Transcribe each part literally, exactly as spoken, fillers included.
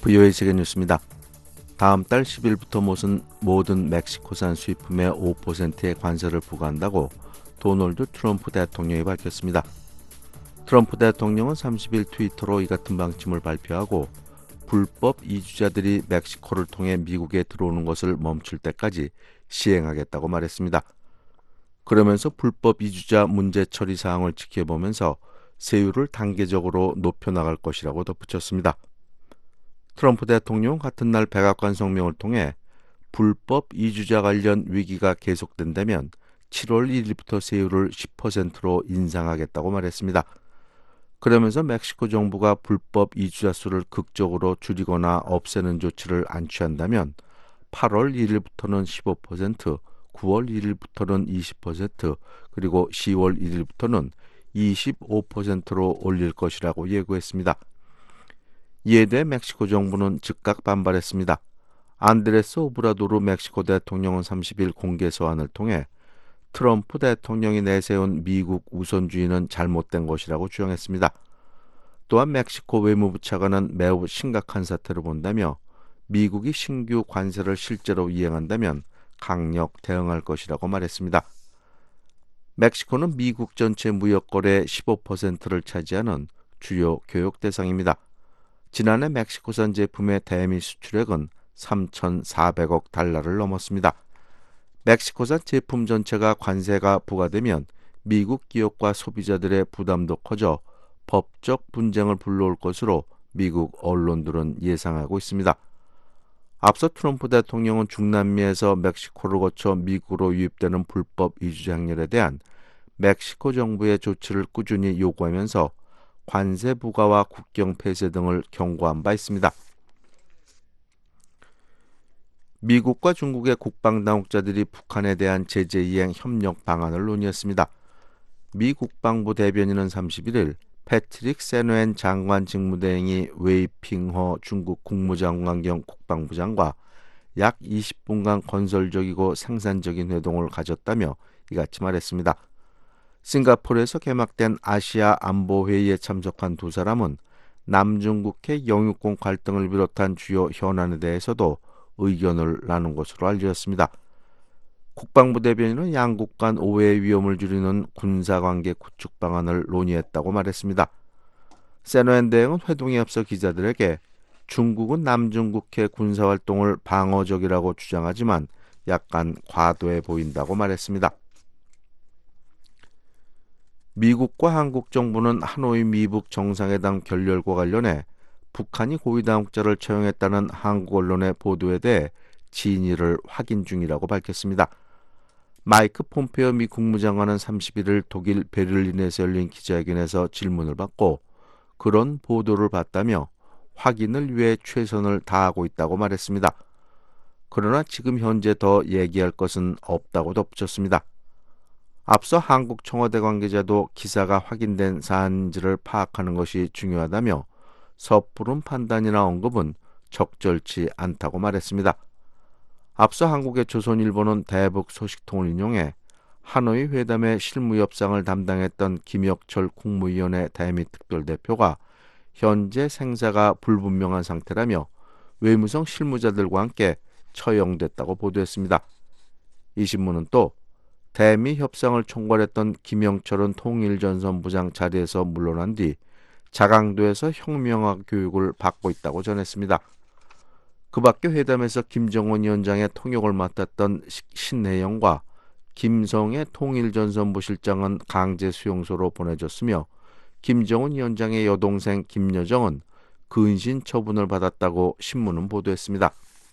브이오에이 세계뉴스입니다. 다음 달 십 일부터 모든, 모든 멕시코산 수입품에 오 퍼센트의 관세를 부과한다고 도널드 트럼프 대통령이 밝혔습니다. 트럼프 대통령은 삼십 일 트위터로 이 같은 방침을 발표하고 불법 이주자들이 멕시코를 통해 미국에 들어오는 것을 멈출 때까지 시행하겠다고 말했습니다. 그러면서 불법 이주자 문제 처리 사항을 지켜보면서 세율을 단계적으로 높여나갈 것이라고 덧붙였습니다. 트럼프 대통령은 같은 날 백악관 성명을 통해 불법 이주자 관련 위기가 계속된다면 칠월 일일부터 세율을 십 퍼센트로 인상하겠다고 말했습니다. 그러면서 멕시코 정부가 불법 이주자 수를 극적으로 줄이거나 없애는 조치를 안 취한다면 팔월 일일부터는 십오 퍼센트, 구월 일일부터는 이십 퍼센트, 그리고 시월 일일부터는 이십오 퍼센트로 올릴 것이라고 예고했습니다. 이에 대해 멕시코 정부는 즉각 반발했습니다. 안드레스 오브라도르 멕시코 대통령은 삼십 일 공개 서한을 통해 트럼프 대통령이 내세운 미국 우선주의는 잘못된 것이라고 주장했습니다. 또한 멕시코 외무부 차관은 매우 심각한 사태로 본다며 미국이 신규 관세를 실제로 이행한다면 강력 대응할 것이라고 말했습니다. 멕시코는 미국 전체 무역거래의 십오 퍼센트를 차지하는 주요 교역 대상입니다. 지난해 멕시코산 제품의 대미 수출액은 삼천사백억 달러를 넘었습니다. 멕시코산 제품 전체가 관세가 부과되면 미국 기업과 소비자들의 부담도 커져 법적 분쟁을 불러올 것으로 미국 언론들은 예상하고 있습니다. 앞서 트럼프 대통령은 중남미에서 멕시코를 거쳐 미국으로 유입되는 불법 이주자 행렬에 대한 멕시코 정부의 조치를 꾸준히 요구하면서 관세 부과와 국경 폐쇄 등을 경고한 바 있습니다. 미국과 중국의 국방당국자들이 북한에 대한 제재 이행 협력 방안을 논의했습니다. 미 국방부 대변인은 삼십일 일 패트릭 세노엔 장관 직무대행이 웨이핑허 중국 국무장관 겸 국방부 장과 약 이십 분간 건설적이고 생산적인 회동을 가졌다며 이같이 말했습니다. 싱가포르에서 개막된 아시아 안보회의에 참석한 두 사람은 남중국해 영유권 갈등을 비롯한 주요 현안에 대해서도 의견을 나눈 것으로 알려졌습니다. 국방부 대변인은 양국 간 오해의 위험을 줄이는 군사관계 구축 방안을 논의했다고 말했습니다. 세노엔 대행은 회동에 앞서 기자들에게 중국은 남중국해 군사활동을 방어적이라고 주장하지만 약간 과도해 보인다고 말했습니다. 미국과 한국 정부는 하노이 미북 정상회담 결렬과 관련해 북한이 고위당국자를 처형했다는 한국 언론의 보도에 대해 진위를 확인 중이라고 밝혔습니다. 마이크 폼페오 미 국무장관은 삼십일 일 독일 베를린에서 열린 기자회견에서 질문을 받고 그런 보도를 봤다며 확인을 위해 최선을 다하고 있다고 말했습니다. 그러나 지금 현재 더 얘기할 것은 없다고 덧붙였습니다. 앞서 한국 청와대 관계자도 기사가 확인된 사안인지를 파악하는 것이 중요하다며 섣부른 판단이나 언급은 적절치 않다고 말했습니다. 앞서 한국의 조선일보는 대북 소식통을 인용해 하노이 회담의 실무 협상을 담당했던 김혁철 국무위원회 대미 특별대표가 현재 생사가 불분명한 상태라며 외무성 실무자들과 함께 처형됐다고 보도했습니다. 이 신문은 또 대미 협상을 총괄했던 김영철은 통일전선부장 자리에서 물러난 뒤 자강도에서 혁명화 교육을 받고 있다고 전했습니다. 그 밖에 회담에서 김정은 위원장의 통역을 맡았던 신혜영과 김성애 통일전선부 실장은 강제 수용소로 보내졌으며 김정은 위원장의 여동생 김여정은 근신 처분을 받았다고 신문은 보도했습니다.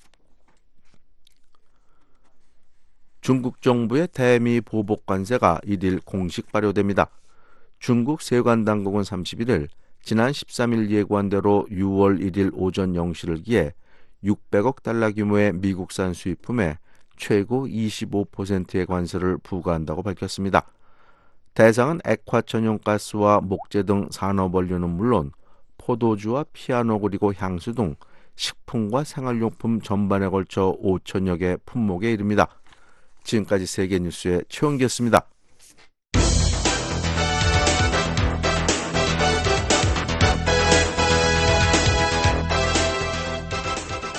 중국 정부의 대미 보복 관세가 일일 공식 발효됩니다. 중국 세관당국은 삼십일 일 지난 십삼 일 예고한 대로 유월 일일 오전 영 시를 기해 육백억 달러 규모의 미국산 수입품에 최고 이십오 퍼센트의 관세를 부과한다고 밝혔습니다. 대상은 액화천연가스와 목재 등 산업원료는 물론 포도주와 피아노 그리고 향수 등 식품과 생활용품 전반에 걸쳐 오천여 개 품목에 이릅니다. 지금까지 세계뉴스의 최원기였습니다.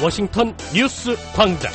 워싱턴 뉴스 광장.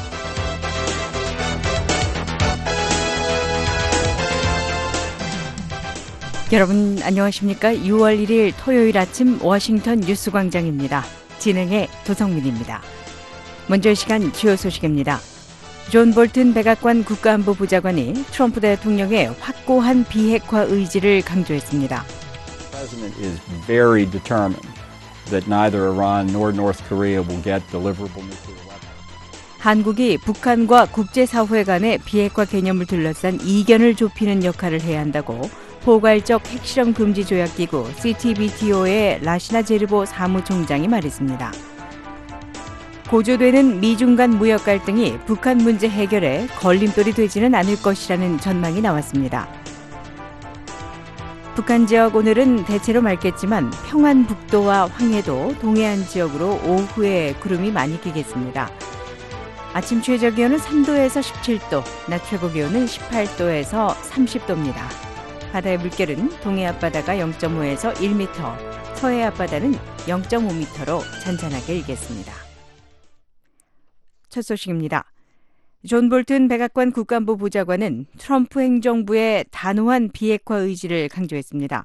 여러분 안녕하십니까? 유월 일일 토요일 아침 워싱턴 뉴스 광장입니다. 진행의 도성민입니다. 먼저 이 시간 주요 소식입니다. 존 볼튼 백악관 국가안보부장관이 트럼프 대통령의 확고한 비핵화 의지를 강조했습니다. The president is very determined that neither Iran nor North Korea will get deliverable nuclear weapons. 한국이 북한과 국제사회 간의 비핵화 개념을 둘러싼 이견을 좁히는 역할을 해야 한다고 포괄적 핵실험 금지 조약 기구 씨티비티오의 라시나 제르보 사무총장이 말했습니다. 고조되는 미중 간 무역 갈등이 북한 문제 해결에 걸림돌이 되지는 않을 것이라는 전망이 나왔습니다. 북한 지역 오늘은 대체로 맑겠지만 평안북도와 황해도, 동해안 지역으로 오후에 구름이 많이 끼겠습니다. 아침 최저 기온은 삼 도에서 십칠 도, 낮 최고 기온은 십팔 도에서 삼십 도입니다. 바다의 물결은 동해 앞바다가 영 점 오에서 일 미터, 서해 앞바다는 영 점 오 미터로 잔잔하게 일겠습니다. 첫 소식입니다. 존 볼튼 백악관 국가안보부장관은 트럼프 행정부의 단호한 비핵화 의지를 강조했습니다.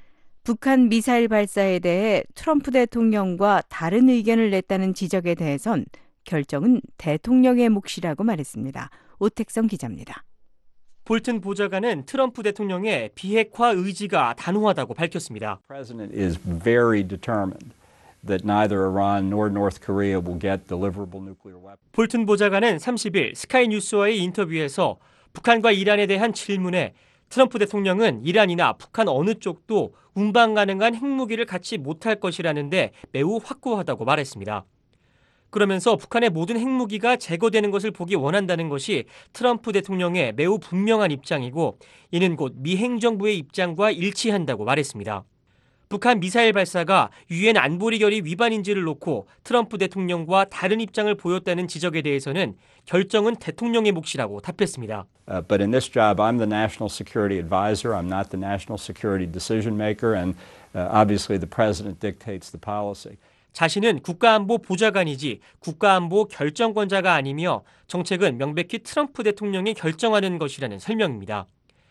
북한 미사일 발사에 대해 트럼프 대통령과 다른 의견을 냈다는 지적에 대해선 결정은 대통령의 몫이라고 말했습니다. 오택성 기자입니다. 볼튼 보좌관은 트럼프 대통령의 비핵화 의지가 단호하다고 밝혔습니다. The president is very determined that neither Iran nor North Korea will get deliverable nuclear weapons. 볼튼 보좌관은 삼십 일 스카이 뉴스와의 인터뷰에서 북한과 이란에 대한 질문에 트럼프 대통령은 이란이나 북한 어느 쪽도 운반 가능한 핵무기를 갖지 못할 것이라는데 매우 확고하다고 말했습니다. 그러면서 북한의 모든 핵무기가 제거되는 것을 보기 원한다는 것이 트럼프 대통령의 매우 분명한 입장이고 이는 곧 미 행정부의 입장과 일치한다고 말했습니다. 북한 미사일 발사가 유엔 안보리 결의 위반인지를 놓고 트럼프 대통령과 다른 입장을 보였다는 지적에 대해서는 결정은 대통령의 몫이라고 답했습니다. Uh, but in this job, I'm the national security advisor. I'm not the national security decision maker, and uh, obviously the president dictates the policy. 자신은 국가안보 보좌관이지 국가안보 결정권자가 아니며 정책은 명백히 트럼프 대통령이 결정하는 것이라는 설명입니다.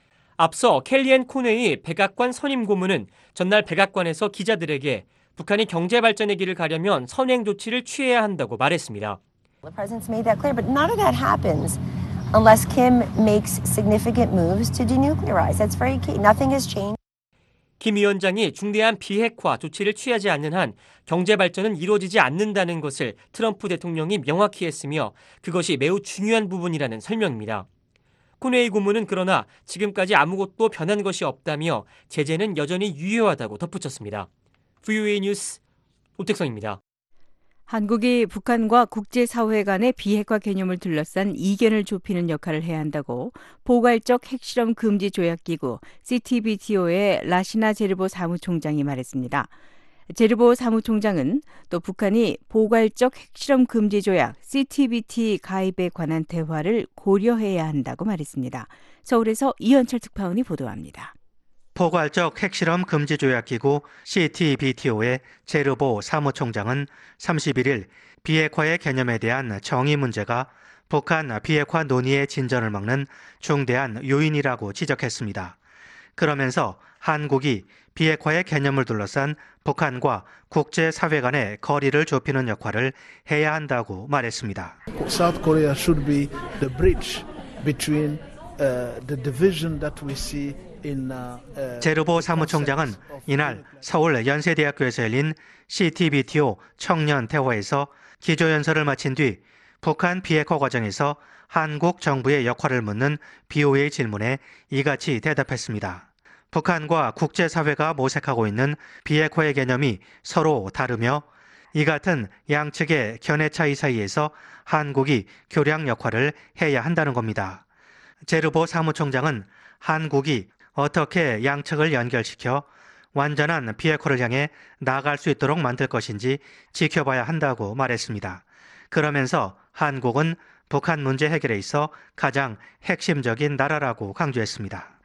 앞서 켈리앤 코네이 백악관 선임 고문은 전날 백악관에서 기자들에게 북한이 경제 발전의 길을 가려면 선행 조치를 취해야 한다고 말했습니다. The president's made that clear, but none of that happens unless Kim makes significant moves to denuclearize. That's very key. Nothing has changed. 김 위원장이 중대한 비핵화 조치를 취하지 않는 한 경제 발전은 이루어지지 않는다는 것을 트럼프 대통령이 명확히 했으며 그것이 매우 중요한 부분이라는 설명입니다. 코네이 고문은 그러나 지금까지 아무것도 변한 것이 없다며 제재는 여전히 유효하다고 덧붙였습니다. 브이오에이 뉴스 오택성입니다. 한국이 북한과 국제사회 간의 비핵화 개념을 둘러싼 이견을 좁히는 역할을 해야 한다고 포괄적 핵실험 금지 조약 기구 씨티비티오의 라시나 제르보 사무총장이 말했습니다. 제르보 사무총장은 또 북한이 포괄적 핵실험 금지 조약 씨티비티 가입에 관한 대화를 고려해야 한다고 말했습니다. 서울에서 이현철 특파원이 보도합니다. 포괄적 핵실험 금지 조약 기구 씨티비티오의 제르보 사무총장은 삼십일 일 비핵화의 개념에 대한 정의 문제가 북한 비핵화 논의의 진전을 막는 중대한 요인이라고 지적했습니다. 그러면서 한국이 비핵화의 개념을 둘러싼 북한과 국제사회 간의 거리를 좁히는 역할을 해야 한다고 말했습니다. South Korea should be the bridge between uh, the division that we see in uh, uh, 제르보 사무총장은 이날 서울 연세대학교에서 열린 씨티비티오 청년 대화에서 기조연설을 마친 뒤 북한 비핵화 과정에서 한국 정부의 역할을 묻는 비오에이 질문에 이같이 대답했습니다. 북한과 국제사회가 모색하고 있는 비핵화의 개념이 서로 다르며 이 같은 양측의 견해 차이 사이에서 한국이 교량 역할을 해야 한다는 겁니다. 제르보 사무총장은 한국이 어떻게 양측을 연결시켜 완전한 비핵화를 향해 나아갈 수 있도록 만들 것인지 지켜봐야 한다고 말했습니다. 그러면서 한국은 북한 문제 해결에 있어 가장 핵심적인 나라라고 강조했습니다.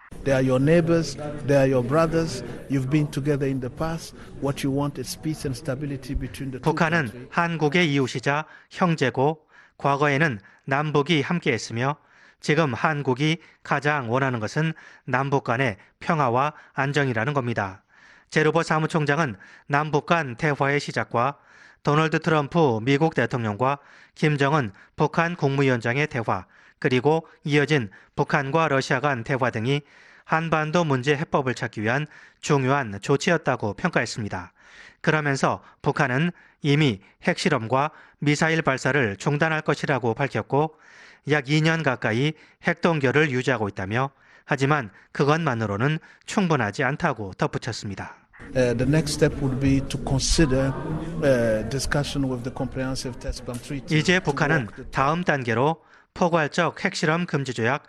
They are your neighbors, they are your brothers. You've been together in the past. What you want is peace and stability between the two countries. 북한은 한국의 이웃이자 형제고 과거에는 남북이 함께했으며 지금 한국이 가장 원하는 것은 남북 간의 평화와 안정이라는 겁니다. 제루버 사무총장은 남북 간 대화의 시작과 도널드 트럼프 미국 대통령과 김정은 북한 국무위원장의 대화, 그리고 이어진 북한과 러시아 간 대화 등이 한반도 문제 해법을 찾기 위한 중요한 조치였다고 평가했습니다. 그러면서 북한은 이미 핵실험과 미사일 발사를 중단할 것이라고 밝혔고 약 이 년 가까이 핵동결을 유지하고 있다며 하지만 그것만으로는 충분하지 않다고 덧붙였습니다. Uh, the next step would be to consider uh, discussion with the Comprehensive Test Ban Treaty. 이제 북한은 다음 단계로 포괄적 핵실험 금지 조약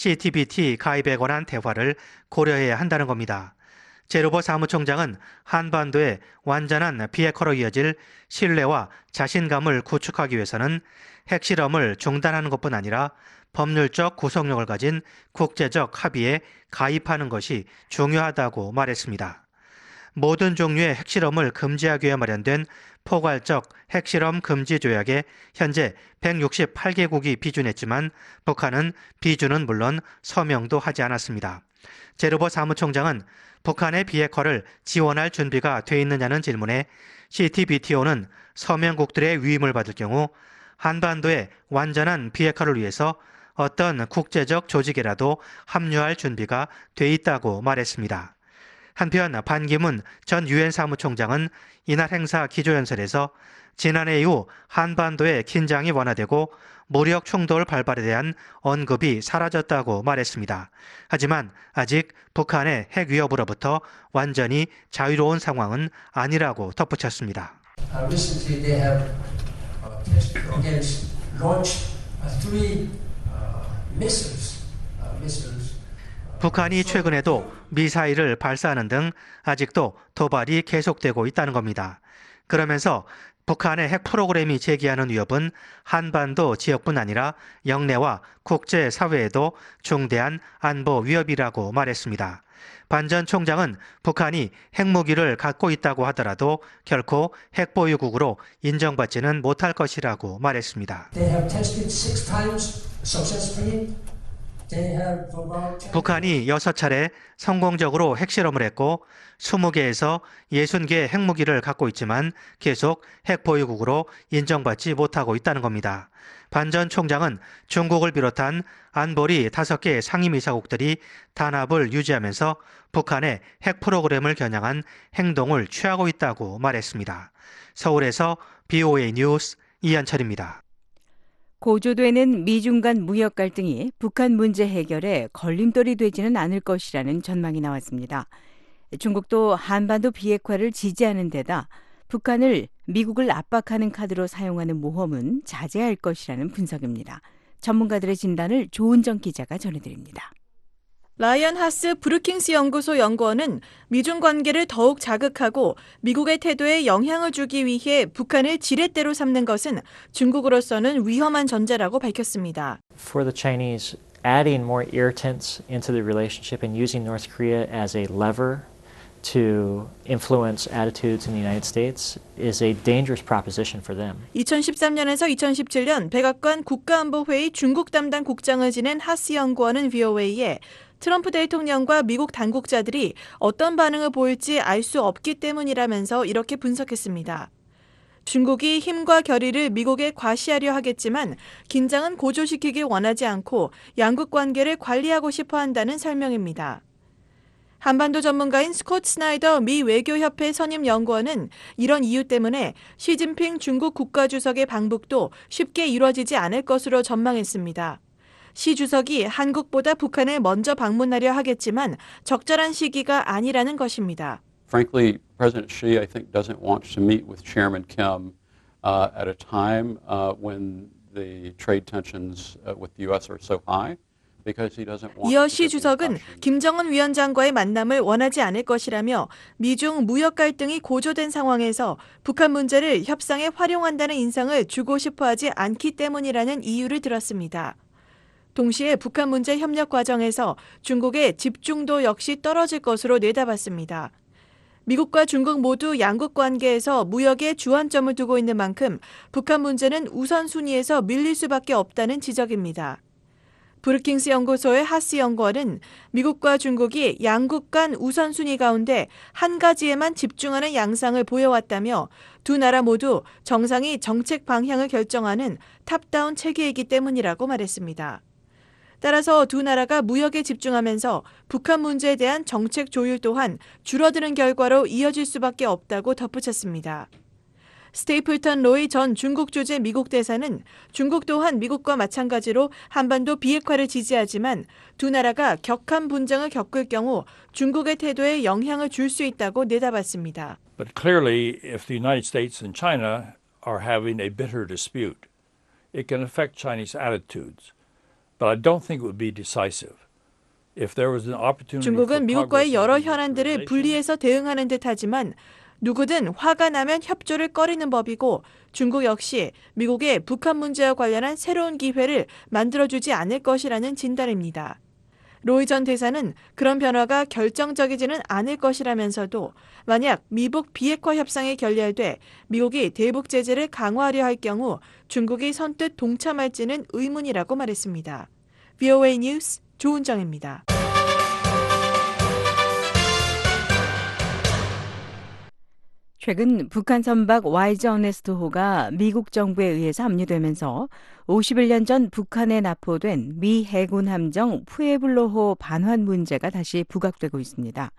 씨티비티 가입에 관한 대화를 고려해야 한다는 겁니다. 제루버 사무총장은 한반도의 완전한 비핵화로 이어질 신뢰와 자신감을 구축하기 위해서는 핵실험을 중단하는 것뿐 아니라 법률적 구속력을 가진 국제적 합의에 가입하는 것이 중요하다고 말했습니다. 모든 종류의 핵실험을 금지하기 위해 마련된 포괄적 핵실험 금지 조약에 현재 백육십팔 개국이 비준했지만 북한은 비준은 물론 서명도 하지 않았습니다. 제루버 사무총장은 북한의 비핵화를 지원할 준비가 돼 있느냐는 질문에 씨티비티오는 서명국들의 위임을 받을 경우 한반도의 완전한 비핵화를 위해서 어떤 국제적 조직에라도 합류할 준비가 돼 있다고 말했습니다. 한편 반기문 전 유엔 사무총장은 이날 행사 기조연설에서 지난해 이후 한반도의 긴장이 완화되고 무력 충돌 발발에 대한 언급이 사라졌다고 말했습니다. 하지만 아직 북한의 핵 위협으로부터 완전히 자유로운 상황은 아니라고 덧붙였습니다. Uh, recently they have uh, tested against launched uh, three uh, missiles, uh, missiles. 북한이 최근에도 미사일을 발사하는 등 아직도 도발이 계속되고 있다는 겁니다. 그러면서 북한의 핵 프로그램이 제기하는 위협은 한반도 지역뿐 아니라 영내와 국제사회에도 중대한 안보 위협이라고 말했습니다. 반 전 총장은 북한이 핵무기를 갖고 있다고 하더라도 결코 핵보유국으로 인정받지는 못할 것이라고 말했습니다. They have tested six times successfully. 북한이 여섯 차례 성공적으로 핵실험을 했고 스무 개에서 예순 개의 핵무기를 갖고 있지만 계속 핵보유국으로 인정받지 못하고 있다는 겁니다. 반 전 총장은 중국을 비롯한 안보리 다섯 개의 상임이사국들이 단합을 유지하면서 북한의 핵 프로그램을 겨냥한 행동을 취하고 있다고 말했습니다. 서울에서 비오에이 뉴스 이한철입니다. 고조되는 미중 간 무역 갈등이 북한 문제 해결에 걸림돌이 되지는 않을 것이라는 전망이 나왔습니다. 중국도 한반도 비핵화를 지지하는 데다 북한을 미국을 압박하는 카드로 사용하는 모험은 자제할 것이라는 분석입니다. 전문가들의 진단을 조은정 기자가 전해드립니다. 라이언 하스 브루킹스 연구소 연구원은 미중 관계를 더욱 자극하고 미국의 태도에 영향을 주기 위해 북한을 지렛대로 삼는 것은 중국으로서는 위험한 전제라고 밝혔습니다. For the Chinese, adding more irritants into the relationship and using North Korea as a lever to influence attitudes in the United States is a dangerous proposition for them. 이천십삼 년에서 이천십칠 년 백악관 국가안보회의 중국 담당 국장을 지낸 하스 연구원은 브이오에이에 트럼프 대통령과 미국 당국자들이 어떤 반응을 보일지 알 수 없기 때문이라면서 이렇게 분석했습니다. 중국이 힘과 결의를 미국에 과시하려 하겠지만 긴장은 고조시키길 원하지 않고 양국 관계를 관리하고 싶어 한다는 설명입니다. 한반도 전문가인 스콧 스나이더 미 외교협회 선임 연구원은 이런 이유 때문에 시진핑 중국 국가주석의 방북도 쉽게 이루어지지 않을 것으로 전망했습니다. 시 주석이 한국보다 북한을 먼저 방문하려 하겠지만 적절한 시기가 아니라는 것입니다. Frankly, President Xi, I think, doesn't want to meet with Chairman Kim uh, at a time uh, when the trade tensions uh, with the U S are so high. 이어 시 주석은 김정은 위원장과의 만남을 원하지 않을 것이라며 미중 무역 갈등이 고조된 상황에서 북한 문제를 협상에 활용한다는 인상을 주고 싶어하지 않기 때문이라는 이유를 들었습니다. 동시에 북한 문제 협력 과정에서 중국의 집중도 역시 떨어질 것으로 내다봤습니다. 미국과 중국 모두 양국 관계에서 무역에 주안점을 두고 있는 만큼 북한 문제는 우선순위에서 밀릴 수밖에 없다는 지적입니다. 브루킹스 연구소의 하스 연구원은 미국과 중국이 양국 간 우선순위 가운데 한 가지에만 집중하는 양상을 보여왔다며 두 나라 모두 정상이 정책 방향을 결정하는 탑다운 체계이기 때문이라고 말했습니다. 따라서 두 나라가 무역에 집중하면서 북한 문제에 대한 정책 조율 또한 줄어드는 결과로 이어질 수밖에 없다고 덧붙였습니다. 스테이플턴 로이 전 중국 주재 미국 대사는 중국 또한 미국과 마찬가지로 한반도 비핵화를 지지하지만 두 나라가 격한 분쟁을 겪을 경우 중국의 태도에 영향을 줄 수 있다고 내다봤습니다. But clearly, if the United States and China are having a bitter dispute, it can affect Chinese attitudes. But I don't think it would be decisive. If there was an opportunity 중국은 미국과의 여러 현안들을 분리해서 대응하는 듯하지만 누구든 화가 나면 협조를 꺼리는 법이고 중국 역시 미국의 북한 문제와 관련한 새로운 기회를 만들어주지 않을 것이라는 진단입니다. 로이 전 대사는 그런 변화가 결정적이지는 않을 것이라면서도 만약 미북 비핵화 협상이 결렬돼 미국이 대북 제재를 강화하려 할 경우 중국이 선뜻 동참할지는 의문이라고 말했습니다. 브이오에이 뉴스 조은정입니다. 최근 북한 선박 와이즈 어네스트호가 미국 정부에 의해서 압류되면서 오십일 년 전 북한에 납포된 미 해군 함정 푸에블로호 반환 문제가 다시 부각되고 있습니다.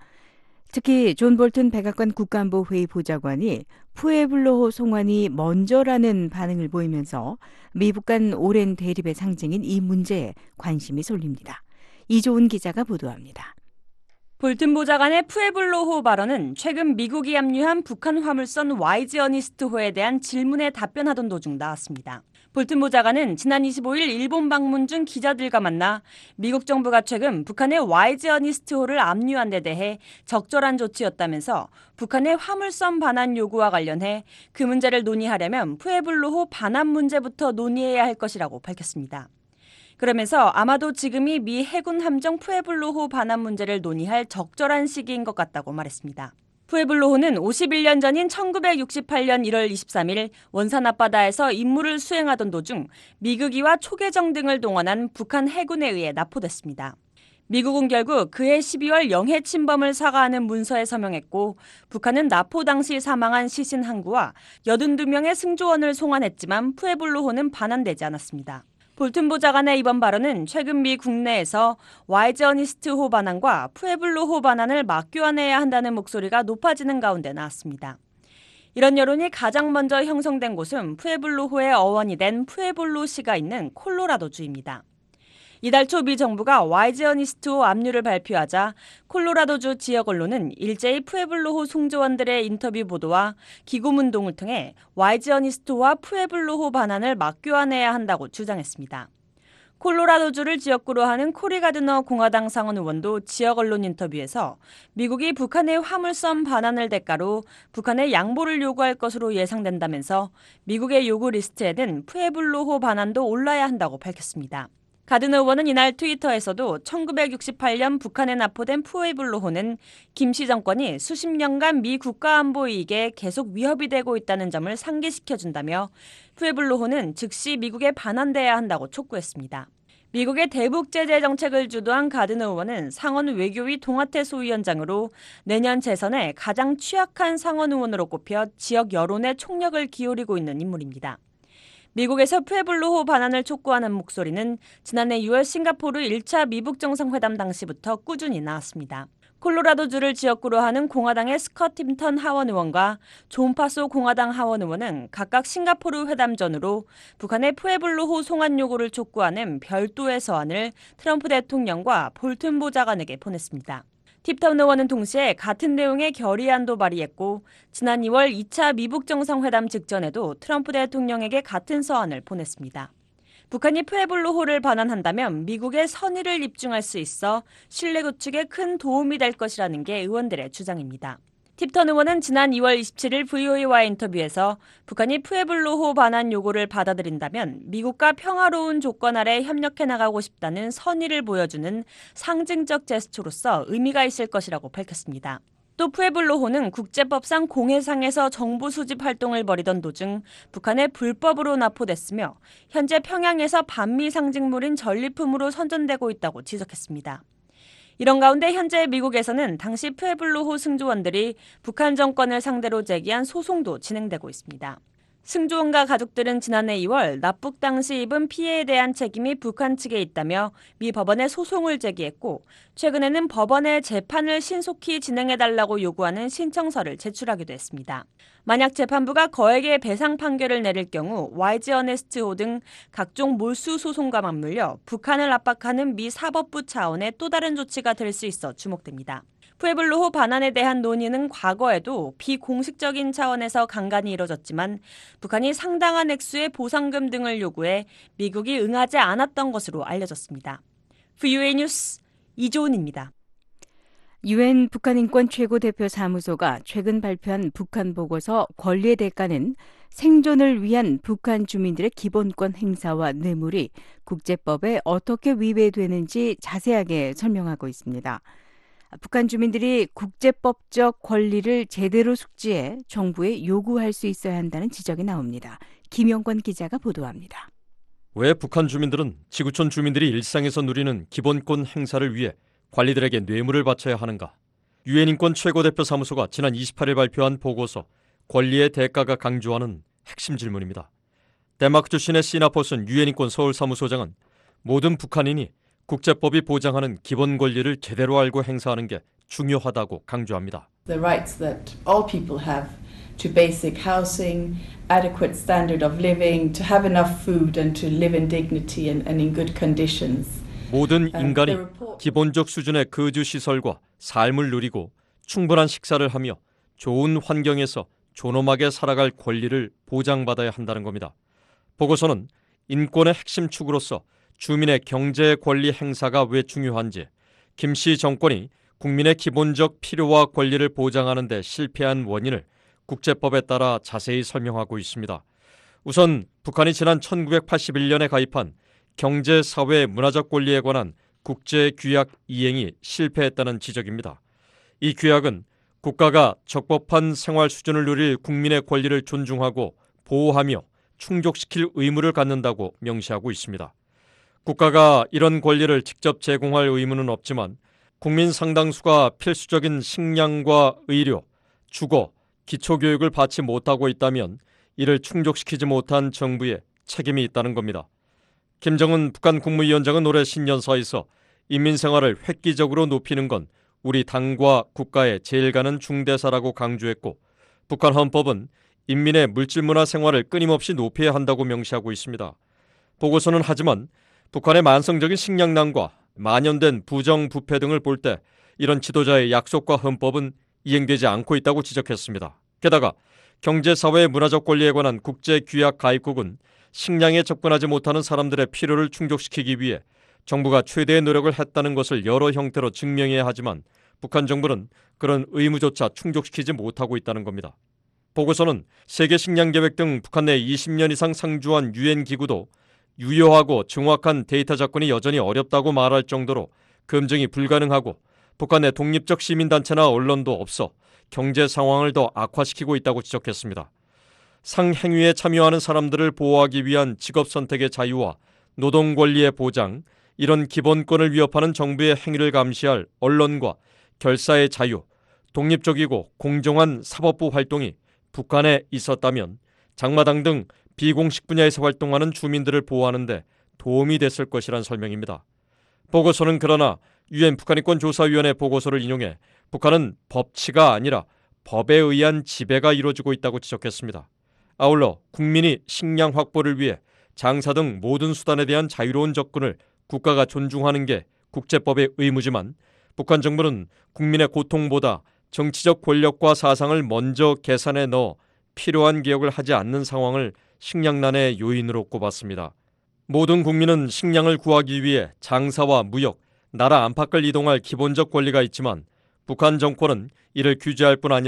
특히 존 볼튼 백악관 국가안보회의 보좌관이 푸에블로호 송환이 먼저라는 반응을 보이면서 미북 간 오랜 대립의 상징인 이 문제에 관심이 쏠립니다. 이조은 기자가 보도합니다. 볼튼 보좌관의 푸에블로호 발언은 최근 미국이 압류한 북한 화물선 와이즈 어니스트호에 대한 질문에 답변하던 도중 나왔습니다. 볼튼 보좌관은 지난 이십오 일 일본 방문 중 기자들과 만나 미국 정부가 최근 북한의 와이즈 어니스트호를 압류한 데 대해 적절한 조치였다면서 북한의 화물선 반환 요구와 관련해 그 문제를 논의하려면 푸에블로호 반환 문제부터 논의해야 할 것이라고 밝혔습니다. 그러면서 아마도 지금이 미 해군 함정 푸에블로호 반환 문제를 논의할 적절한 시기인 것 같다고 말했습니다. 푸에블로호는 오십일 년 전인 천구백육십팔 년 일월 이십삼 일 원산 앞바다에서 임무를 수행하던 도중 미국이와 초계정 등을 동원한 북한 해군에 의해 납포됐습니다. 미국은 결국 그해 십이월 영해 침범을 사과하는 문서에 서명했고 북한은 납포 당시 사망한 시신 항구와 팔십이 명의 승조원을 송환했지만 푸에블로호는 반환되지 않았습니다. 볼튼 보좌관의 이번 발언은 최근 미 국내에서 와이즈 어니스트호 반환과 푸에블로호 반환을 맞교환해야 한다는 목소리가 높아지는 가운데 나왔습니다. 이런 여론이 가장 먼저 형성된 곳은 푸에블로호의 어원이 된 푸에블로시가 있는 콜로라도주입니다. 이달 초 미 정부가 와이즈 어니스트호 압류를 발표하자 콜로라도주 지역 언론은 일제히 푸에블로호 승조원들의 인터뷰 보도와 기고문동을 통해 와이즈 어니스트호와 푸에블로호 반환을 맞교환해야 한다고 주장했습니다. 콜로라도주를 지역구로 하는 코리 가드너 공화당 상원 의원도 지역 언론 인터뷰에서 미국이 북한의 화물선 반환을 대가로 북한의 양보를 요구할 것으로 예상된다면서 미국의 요구 리스트에는 푸에블로호 반환도 올라야 한다고 밝혔습니다. 가드너 의원은 이날 트위터에서도 천구백육십팔 년 북한에 납포된 푸에블로호는 김씨 정권이 수십 년간 미 국가안보 이익에 계속 위협이 되고 있다는 점을 상기시켜준다며 푸에블로호는 즉시 미국에 반환돼야 한다고 촉구했습니다. 미국의 대북 제재 정책을 주도한 가드너 의원은 상원 외교위 동아태 소위원장으로 내년 재선에 가장 취약한 상원 의원으로 꼽혀 지역 여론에 총력을 기울이고 있는 인물입니다. 미국에서 푸에블로호 반환을 촉구하는 목소리는 지난해 유월 싱가포르 일 차 미북 정상회담 당시부터 꾸준히 나왔습니다. 콜로라도주를 지역구로 하는 공화당의 스컷 팀턴 하원 의원과 존 파소 공화당 하원 의원은 각각 싱가포르 회담 전후로 북한의 푸에블로호 송환 요구를 촉구하는 별도의 서한을 트럼프 대통령과 볼튼 보좌관에게 보냈습니다. 팁턴 의원은 동시에 같은 내용의 결의안도 발의했고 지난 이월 이 차 미북 정상회담 직전에도 트럼프 대통령에게 같은 서한을 보냈습니다. 북한이 푸에블로호를 반환한다면 미국의 선의를 입증할 수 있어 신뢰 구축에 큰 도움이 될 것이라는 게 의원들의 주장입니다. 팁턴 의원은 지난 이월 이십칠일 브이오에이와의 인터뷰에서 북한이 푸에블로호 반환 요구를 받아들인다면 미국과 평화로운 조건 아래 협력해 나가고 싶다는 선의를 보여주는 상징적 제스처로서 의미가 있을 것이라고 밝혔습니다. 또 푸에블로호는 국제법상 공해상에서 정보 수집 활동을 벌이던 도중 북한에 불법으로 납포됐으며 현재 평양에서 반미 상징물인 전리품으로 선전되고 있다고 지적했습니다. 이런 가운데 현재 미국에서는 당시 푸에블로호 승조원들이 북한 정권을 상대로 제기한 소송도 진행되고 있습니다. 승조원과 가족들은 지난해 이월 납북 당시 입은 피해에 대한 책임이 북한 측에 있다며 미 법원에 소송을 제기했고 최근에는 법원에 재판을 신속히 진행해달라고 요구하는 신청서를 제출하기도 했습니다. 만약 재판부가 거액의 배상 판결을 내릴 경우 와이지 어네스트호 등 각종 몰수 소송과 맞물려 북한을 압박하는 미 사법부 차원의 또 다른 조치가 될 수 있어 주목됩니다. 푸에블로호 반환에 대한 논의는 과거에도 비공식적인 차원에서 간간히 이뤄졌지만 북한이 상당한 액수의 보상금 등을 요구해 미국이 응하지 않았던 것으로 알려졌습니다. 브이오에이 뉴스 이조은입니다. 유엔 북한인권 최고대표 사무소가 최근 발표한 북한 보고서 권리의 대가는 생존을 위한 북한 주민들의 기본권 행사와 뇌물이 국제법에 어떻게 위배되는지 자세하게 설명하고 있습니다. 북한 주민들이 국제법적 권리를 제대로 숙지해 정부에 요구할 수 있어야 한다는 지적이 나옵니다. 김영권 기자가 보도합니다. 왜 북한 주민들은 지구촌 주민들이 일상에서 누리는 기본권 행사를 위해 관리들에게 뇌물을 바쳐야 하는가? 유엔 인권 최고대표 사무소가 지난 이십팔일 발표한 보고서 권리의 대가가 강조하는 핵심 질문입니다. 덴마크 출신의 시나포슨 유엔 인권 서울 사무소장은 모든 북한인이 국제법이 보장하는 기본 권리를 제대로 알고 행사하는 게 중요하다고 강조합니다. The rights that all people have to basic housing, adequate standard of living, to have enough food and to live in dignity and, and in good conditions. 모든 인간이 기본적 수준의 거주 시설과 삶을 누리고 충분한 식사를 하며 좋은 환경에서 존엄하게 살아갈 권리를 보장받아야 한다는 겁니다. 보고서는 인권의 핵심 축으로서 주민의 경제 권리 행사가 왜 중요한지, 김씨 정권이 국민의 기본적 필요와 권리를 보장하는 데 실패한 원인을 국제법에 따라 자세히 설명하고 있습니다. 우선 북한이 지난 천구백팔십일년에 가입한 경제, 사회, 문화적 권리에 관한 국제규약 이행이 실패했다는 지적입니다. 이 규약은 국가가 적법한 생활 수준을 누릴 국민의 권리를 존중하고 보호하며 충족시킬 의무를 갖는다고 명시하고 있습니다. 국가가 이런 권리를 직접 제공할 의무는 없지만 국민 상당수가 필수적인 식량과 의료, 주거, 기초교육을 받지 못하고 있다면 이를 충족시키지 못한 정부에 책임이 있다는 겁니다. 김정은 북한 국무위원장은 올해 신년사에서 인민생활을 획기적으로 높이는 건 우리 당과 국가의 제일 가는 중대사라고 강조했고 북한 헌법은 인민의 물질문화 생활을 끊임없이 높여야 한다고 명시하고 있습니다. 보고서는 하지만 북한의 만성적인 식량난과 만연된 부정부패 등을 볼 때 이런 지도자의 약속과 헌법은 이행되지 않고 있다고 지적했습니다. 게다가 경제, 사회, 문화적 권리에 관한 국제규약 가입국은 식량에 접근하지 못하는 사람들의 필요를 충족시키기 위해 정부가 최대의 노력을 했다는 것을 여러 형태로 증명해야 하지만 북한 정부는 그런 의무조차 충족시키지 못하고 있다는 겁니다. 보고서는 세계식량계획 등 북한 내 이십년 이상 상주한 유엔 기구도 유효하고 정확한 데이터 접근이 여전히 어렵다고 말할 정도로 검증이 불가능하고 북한의 독립적 시민단체나 언론도 없어 경제 상황을 더 악화시키고 있다고 지적했습니다. 상행위에 참여하는 사람들을 보호하기 위한 직업 선택의 자유와 노동 권리의 보장, 이런 기본권을 위협하는 정부의 행위를 감시할 언론과 결사의 자유, 독립적이고 공정한 사법부 활동이 북한에 있었다면 장마당 등 비공식 분야에서 활동하는 주민들을 보호하는 데 도움이 됐을 것이란 설명입니다. 보고서는 그러나 유엔 북한인권조사위원회 보고서를 인용해 북한은 법치가 아니라 법에 의한 지배가 이루어지고 있다고 지적했습니다. 아울러 국민이 식량 확보를 위해 장사 등 모든 수단에 대한 자유로운 접근을 국가가 존중하는 게 국제법의 의무지만 북한 정부는 국민의 고통보다 정치적 권력과 사상을 먼저 계산에 넣어 필요한 개혁을 하지 않는 상황을 식량난의 요인으로 꼽았습니다. 모든 국민은 식량을 구하기 위해 장사와 무역, 나라 안팎을 이동할 기본적 권리가 있지만 북한 정권은 이를 규제할 뿐 아니라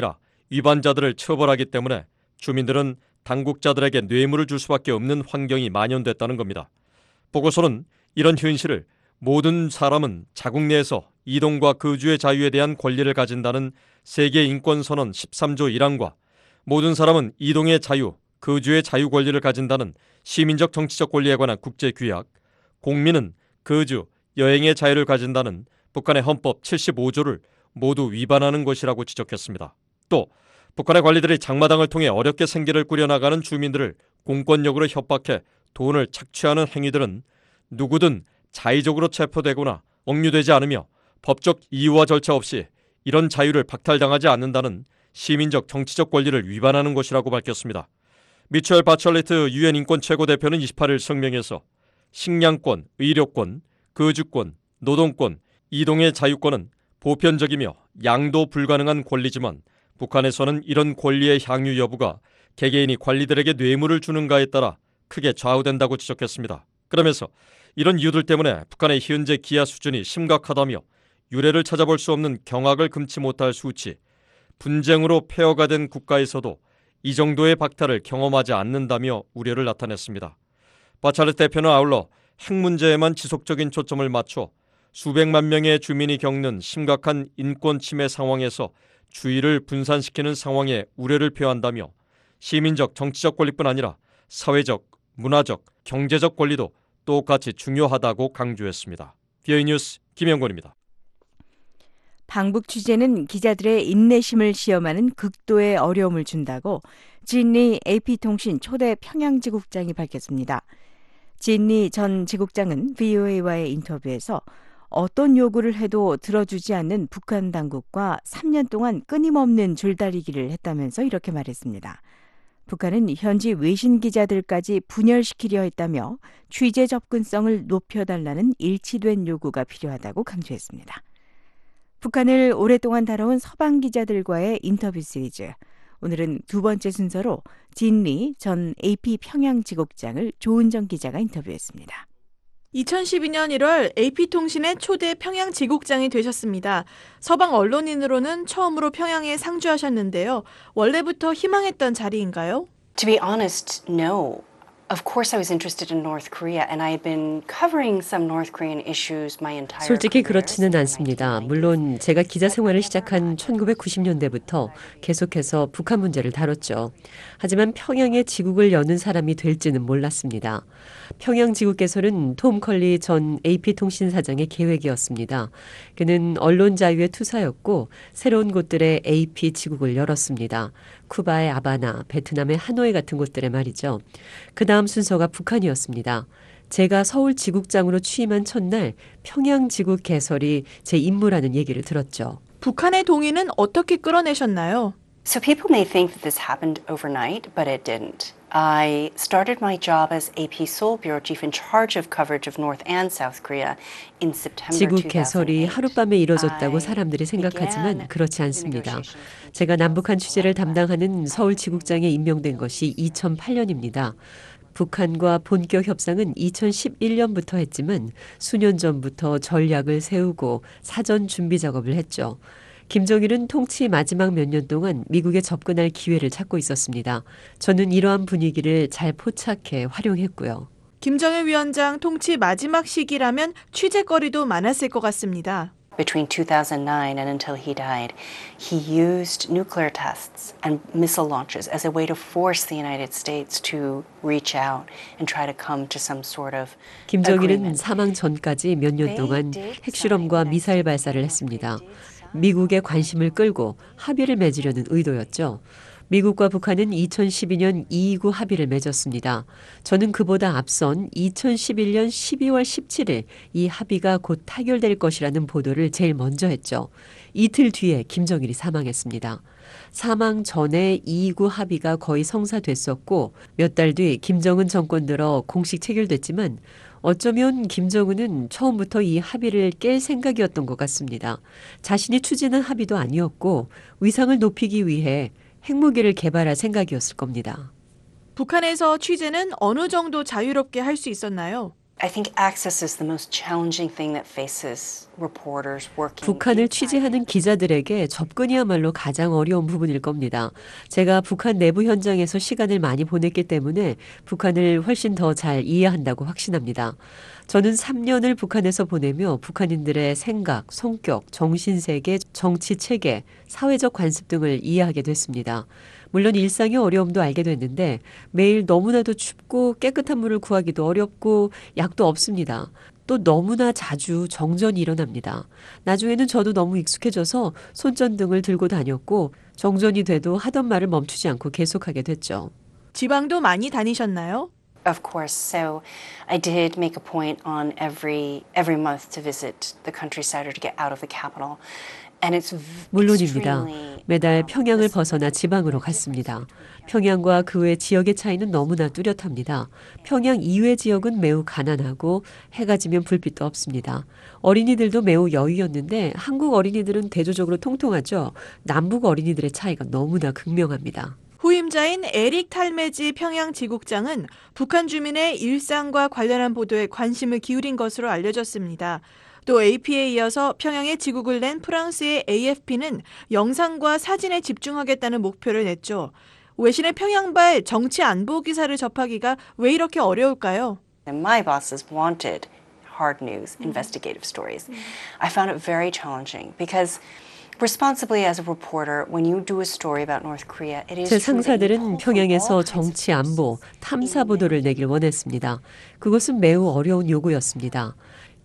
위반자들을 처벌하기 때문에 주민들은 당국자들에게 뇌물을 줄 수밖에 없는 환경이 만연됐다는 겁니다. 보고서는 이런 현실을 모든 사람은 자국 내에서 이동과 거주의 자유에 대한 권리를 가진다는 세계 인권선언 십삼조 일 항과 모든 사람은 이동의 자유, 거주의 자유 권리를 가진다는 시민적 정치적 권리에 관한 국제규약, 공민은 거주, 여행의 자유를 가진다는 북한의 헌법 칠십오조를 모두 위반하는 것이라고 지적했습니다. 또 북한의 관리들이 장마당을 통해 어렵게 생계를 꾸려나가는 주민들을 공권력으로 협박해 돈을 착취하는 행위들은 누구든 자의적으로 체포되거나 억류되지 않으며 법적 이유와 절차 없이 이런 자유를 박탈당하지 않는다는 시민적 정치적 권리를 위반하는 것이라고 밝혔습니다. 미첼 바첼레트 유엔 인권 최고대표는 이십팔일 성명에서 식량권, 의료권, 거주권, 노동권, 이동의 자유권은 보편적이며 양도 불가능한 권리지만 북한에서는 이런 권리의 향유 여부가 개개인이 관리들에게 뇌물을 주는가에 따라 크게 좌우된다고 지적했습니다. 그러면서 이런 이유들 때문에 북한의 현재 기아 수준이 심각하다며 유례를 찾아볼 수 없는 경악을 금치 못할 수치, 분쟁으로 폐허가 된 국가에서도 이 정도의 박탈을 경험하지 않는다며 우려를 나타냈습니다. 바찰렛 대표는 아울러 핵 문제에만 지속적인 초점을 맞춰 수백만 명의 주민이 겪는 심각한 인권 침해 상황에서 주의를 분산시키는 상황에 우려를 표한다며 시민적 정치적 권리뿐 아니라 사회적, 문화적, 경제적 권리도 똑같이 중요하다고 강조했습니다. 비오이 뉴스 김영권입니다. 방북 취재는 기자들의 인내심을 시험하는 극도의 어려움을 준다고 진리 에이피통신 초대 평양지국장이 밝혔습니다. 진리 전 지국장은 브이오에이와의 인터뷰에서 어떤 요구를 해도 들어주지 않는 북한 당국과 삼 년 동안 끊임없는 줄다리기를 했다면서 이렇게 말했습니다. 북한은 현지 외신 기자들까지 분열시키려 했다며 취재 접근성을 높여달라는 일치된 요구가 필요하다고 강조했습니다. 북한을 오랫동안 다뤄온 서방 기자들과의 인터뷰 시리즈. 오늘은 두 번째 순서로 진리 전 에이피 평양지국장을 조은정 기자가 인터뷰했습니다. 이천십이년 일월 에이피통신의 초대 평양지국장이 되셨습니다. 서방 언론인으로는 처음으로 평양에 상주하셨는데요. 원래부터 희망했던 자리인가요? To be honest, no. Of course I was interested in North Korea and I had been covering some North Korean issues my entire career. 솔직히 그렇지는 않습니다. 물론 제가 기자 생활을 시작한 천구백구십년대부터 계속해서 북한 문제를 다뤘죠. 하지만 평양에 지국을 여는 사람이 될지는 몰랐습니다. 평양 지국에서는 톰 컬리 전 에이피통신 사장의 계획이었습니다. 그는 언론 자유의 투사였고 새로운 곳들의 에이피 지국을 열었습니다. 쿠바의 아바나, 베트남의 하노이 같은 곳들에 말이죠. 그 다음 순서가 북한이었습니다. 제가 서울 지국장으로 취임한 첫날 평양 지국 개설이 제 임무라는 얘기를 들었죠. 북한의 동의는 어떻게 끌어내셨나요? So people may think that this happened overnight, but it didn't. I started my job as 에이피 Seoul Bureau Chief in charge of coverage of North and South Korea in September 지국 개설이 하룻밤에 이뤄졌다고 사람들이 생각하지만 그렇지 않습니다. 제가 남북한 취재를 담당하는 서울 지국장에 임명된 것이 이천팔년입니다. 북한과 본격 협상은 이천십일년부터 했지만 수년 전부터 전략을 세우고 사전 준비 작업을 했죠. 김정일은 통치 마지막 몇 년 동안 미국에 접근할 기회를 찾고 있었습니다. 저는 이러한 분위기를 잘 포착해 활용했고요. 김정일 위원장 통치 마지막 시기라면 취재거리도 많았을 것 같습니다. Between two thousand nine and until he died, he used nuclear tests and missile launches as a way to force the United States to reach out and try to come to some sort of 김정일은 agreement. 사망 전까지 몇 년 동안 핵실험과 미사일 발사를 했습니다. 미국의 관심을 끌고 합의를 맺으려는 의도였죠. 미국과 북한은 이천십이년 이이구 합의를 맺었습니다. 저는 그보다 앞선 이천십일년 십이월 십칠일 이 합의가 곧 타결될 것이라는 보도를 제일 먼저 했죠. 이틀 뒤에 김정일이 사망했습니다. 사망 전에 이이구 합의가 거의 성사됐었고 몇 달 뒤 김정은 정권 들어 공식 체결됐지만 어쩌면 김정은은 처음부터 이 합의를 깰 생각이었던 것 같습니다. 자신이 추진한 합의도 아니었고 위상을 높이기 위해 핵무기를 개발할 생각이었을 겁니다. 북한에서 취재는 어느 정도 자유롭게 할 수 있었나요? I think access is the most challenging thing that faces reporters working. 북한을 취재하는 기자들에게 접근이야말로 가장 어려운 부분일 겁니다. 제가 북한 내부 현장에서 시간을 많이 보냈기 때문에 북한을 훨씬 더 잘 이해한다고 확신합니다. 저는 삼 년을 북한에서 보내며 북한인들의 생각, 성격, 정신세계, 정치 체계, 사회적 관습 등을 이해하게 됐습니다. 물론 일상의 어려움도 알게 됐는데 매일 너무나도 춥고 깨끗한 물을 구하기도 어렵고 약도 없습니다. 또 너무나 자주 정전이 일어납니다. 나중에는 저도 너무 익숙해져서 손전등을 들고 다녔고 정전이 돼도 하던 말을 멈추지 않고 계속하게 됐죠. 지방도 많이 다니셨나요? Of course. So I did make a point on every every month to visit the countryside or to get out of the capital. And it's 물론입니다. 매달 평양을 벗어나 지방으로 갔습니다. 평양과 그 외 지역의 차이는 너무나 뚜렷합니다. 평양 이외 지역은 매우 가난하고 해가 지면 불빛도 없습니다. 어린이들도 매우 여유였는데 한국 어린이들은 대조적으로 통통하죠. 남북 어린이들의 차이가 너무나 극명합니다. 후임자인 에릭 탈메지 평양지국장은 북한 주민의 일상과 관련한 보도에 관심을 기울인 것으로 알려졌습니다. 또 에이피에 이어서 평양에 지국을 낸 프랑스의 에이에프피는 영상과 사진에 집중하겠다는 목표를 냈죠. 외신의 평양발 정치 안보 기사를 접하기가 왜 이렇게 어려울까요? My bosses wanted hard news, investigative stories. I found it very challenging because responsibly as a reporter, when you do a story about North Korea, it is 제 상사들은 평양에서 정치 안보, 탐사 보도를 내길 원했습니다. 그것은 매우 어려운 요구였습니다.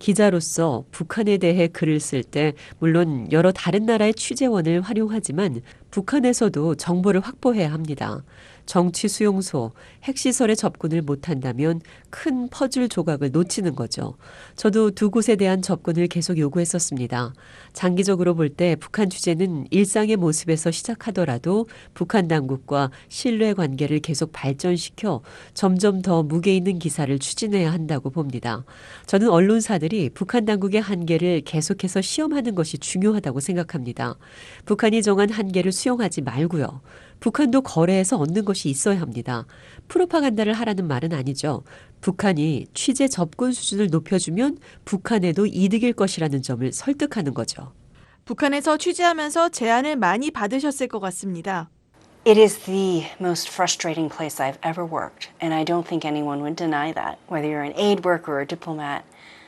기자로서 북한에 대해 글을 쓸 때 물론 여러 다른 나라의 취재원을 활용하지만 북한에서도 정보를 확보해야 합니다. 정치 수용소, 핵시설에 접근을 못한다면 큰 퍼즐 조각을 놓치는 거죠. 저도 두 곳에 대한 접근을 계속 요구했었습니다. 장기적으로 볼 때 북한 취재는 일상의 모습에서 시작하더라도 북한 당국과 신뢰 관계를 계속 발전시켜 점점 더 무게 있는 기사를 추진해야 한다고 봅니다. 저는 언론사들이 북한 당국의 한계를 계속해서 시험하는 것이 중요하다고 생각합니다. 북한이 정한 한계를 수용하지 말고요. 북한도 거래해서 얻는 것이 있어야 합니다. 프로파간다를 하라는 말은 아니죠. 북한이 취재 접근 수준을 높여주면 북한에도 이득일 것이라는 점을 설득하는 거죠. 북한에서 취재하면서 제안을 많이 받으셨을 것 같습니다. It is the most frustrating place I've ever worked, and I don't think anyone would deny that, whether you're an aid worker or a diplomat.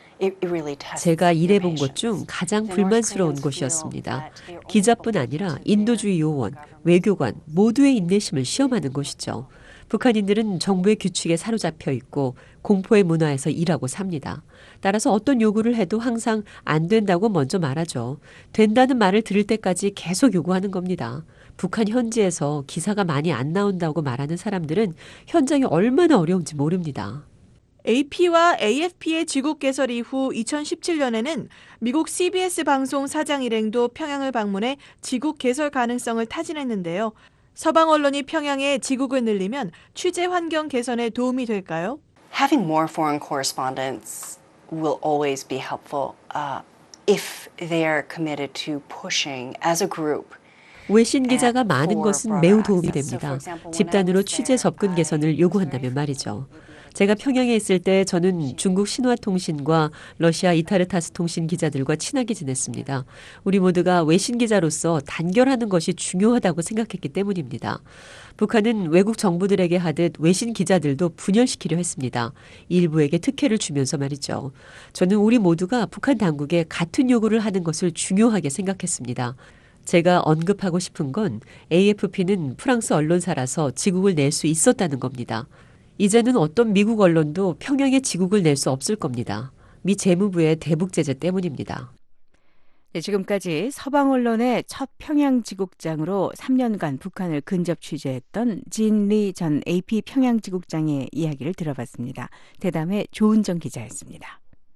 제가 일해본 곳 중 가장 불만스러운 곳이었습니다. 기자뿐 아니라 인도주의 요원, 외교관 모두의 인내심을 시험하는 곳이죠. 북한인들은 정부의 규칙에 사로잡혀 있고 공포의 문화에서 일하고 삽니다. 따라서 어떤 요구를 해도 항상 안 된다고 먼저 말하죠. 된다는 말을 들을 때까지 계속 요구하는 겁니다. 북한 현지에서 기사가 많이 안 나온다고 말하는 사람들은 현장이 얼마나 어려운지 모릅니다. 에이피와 에이에프피의 지국 개설 이후 이천십칠 년에는 미국 씨비에스 방송 사장 일행도 평양을 방문해 지국 개설 가능성을 타진했는데요. 서방 언론이 평양에 지국을 늘리면 취재 환경 개선에 도움이 될까요? Having more foreign correspondents will always be helpful uh, if they are committed to pushing as a group. 외신 기자가 많은 것은 매우 도움이 됩니다. 집단으로 취재 접근 개선을 요구한다면 말이죠. 제가 평양에 있을 때 저는 중국 신화통신과 러시아 이타르타스 통신 기자들과 친하게 지냈습니다. 우리 모두가 외신 기자로서 단결하는 것이 중요하다고 생각했기 때문입니다. 북한은 외국 정부들에게 하듯 외신 기자들도 분열시키려 했습니다. 일부에게 특혜를 주면서 말이죠. 저는 우리 모두가 북한 당국에 같은 요구를 하는 것을 중요하게 생각했습니다. 제가 언급하고 싶은 건 에이에프피는 프랑스 언론사라서 지국을 낼 수 있었다는 겁니다. 이제는 어떤 미국 언론도 평양에 지국을 낼 수 없을 겁니다. 미 재무부의 대북 제재 때문입니다. 네, 지금까지 서방 언론의 첫 평양 지국장으로 삼 년간 북한을 근접 취재했던 진 리 전 에이피 평양 지국장의 이야기를 들어봤습니다. 대담의 조은정 기자였습니다.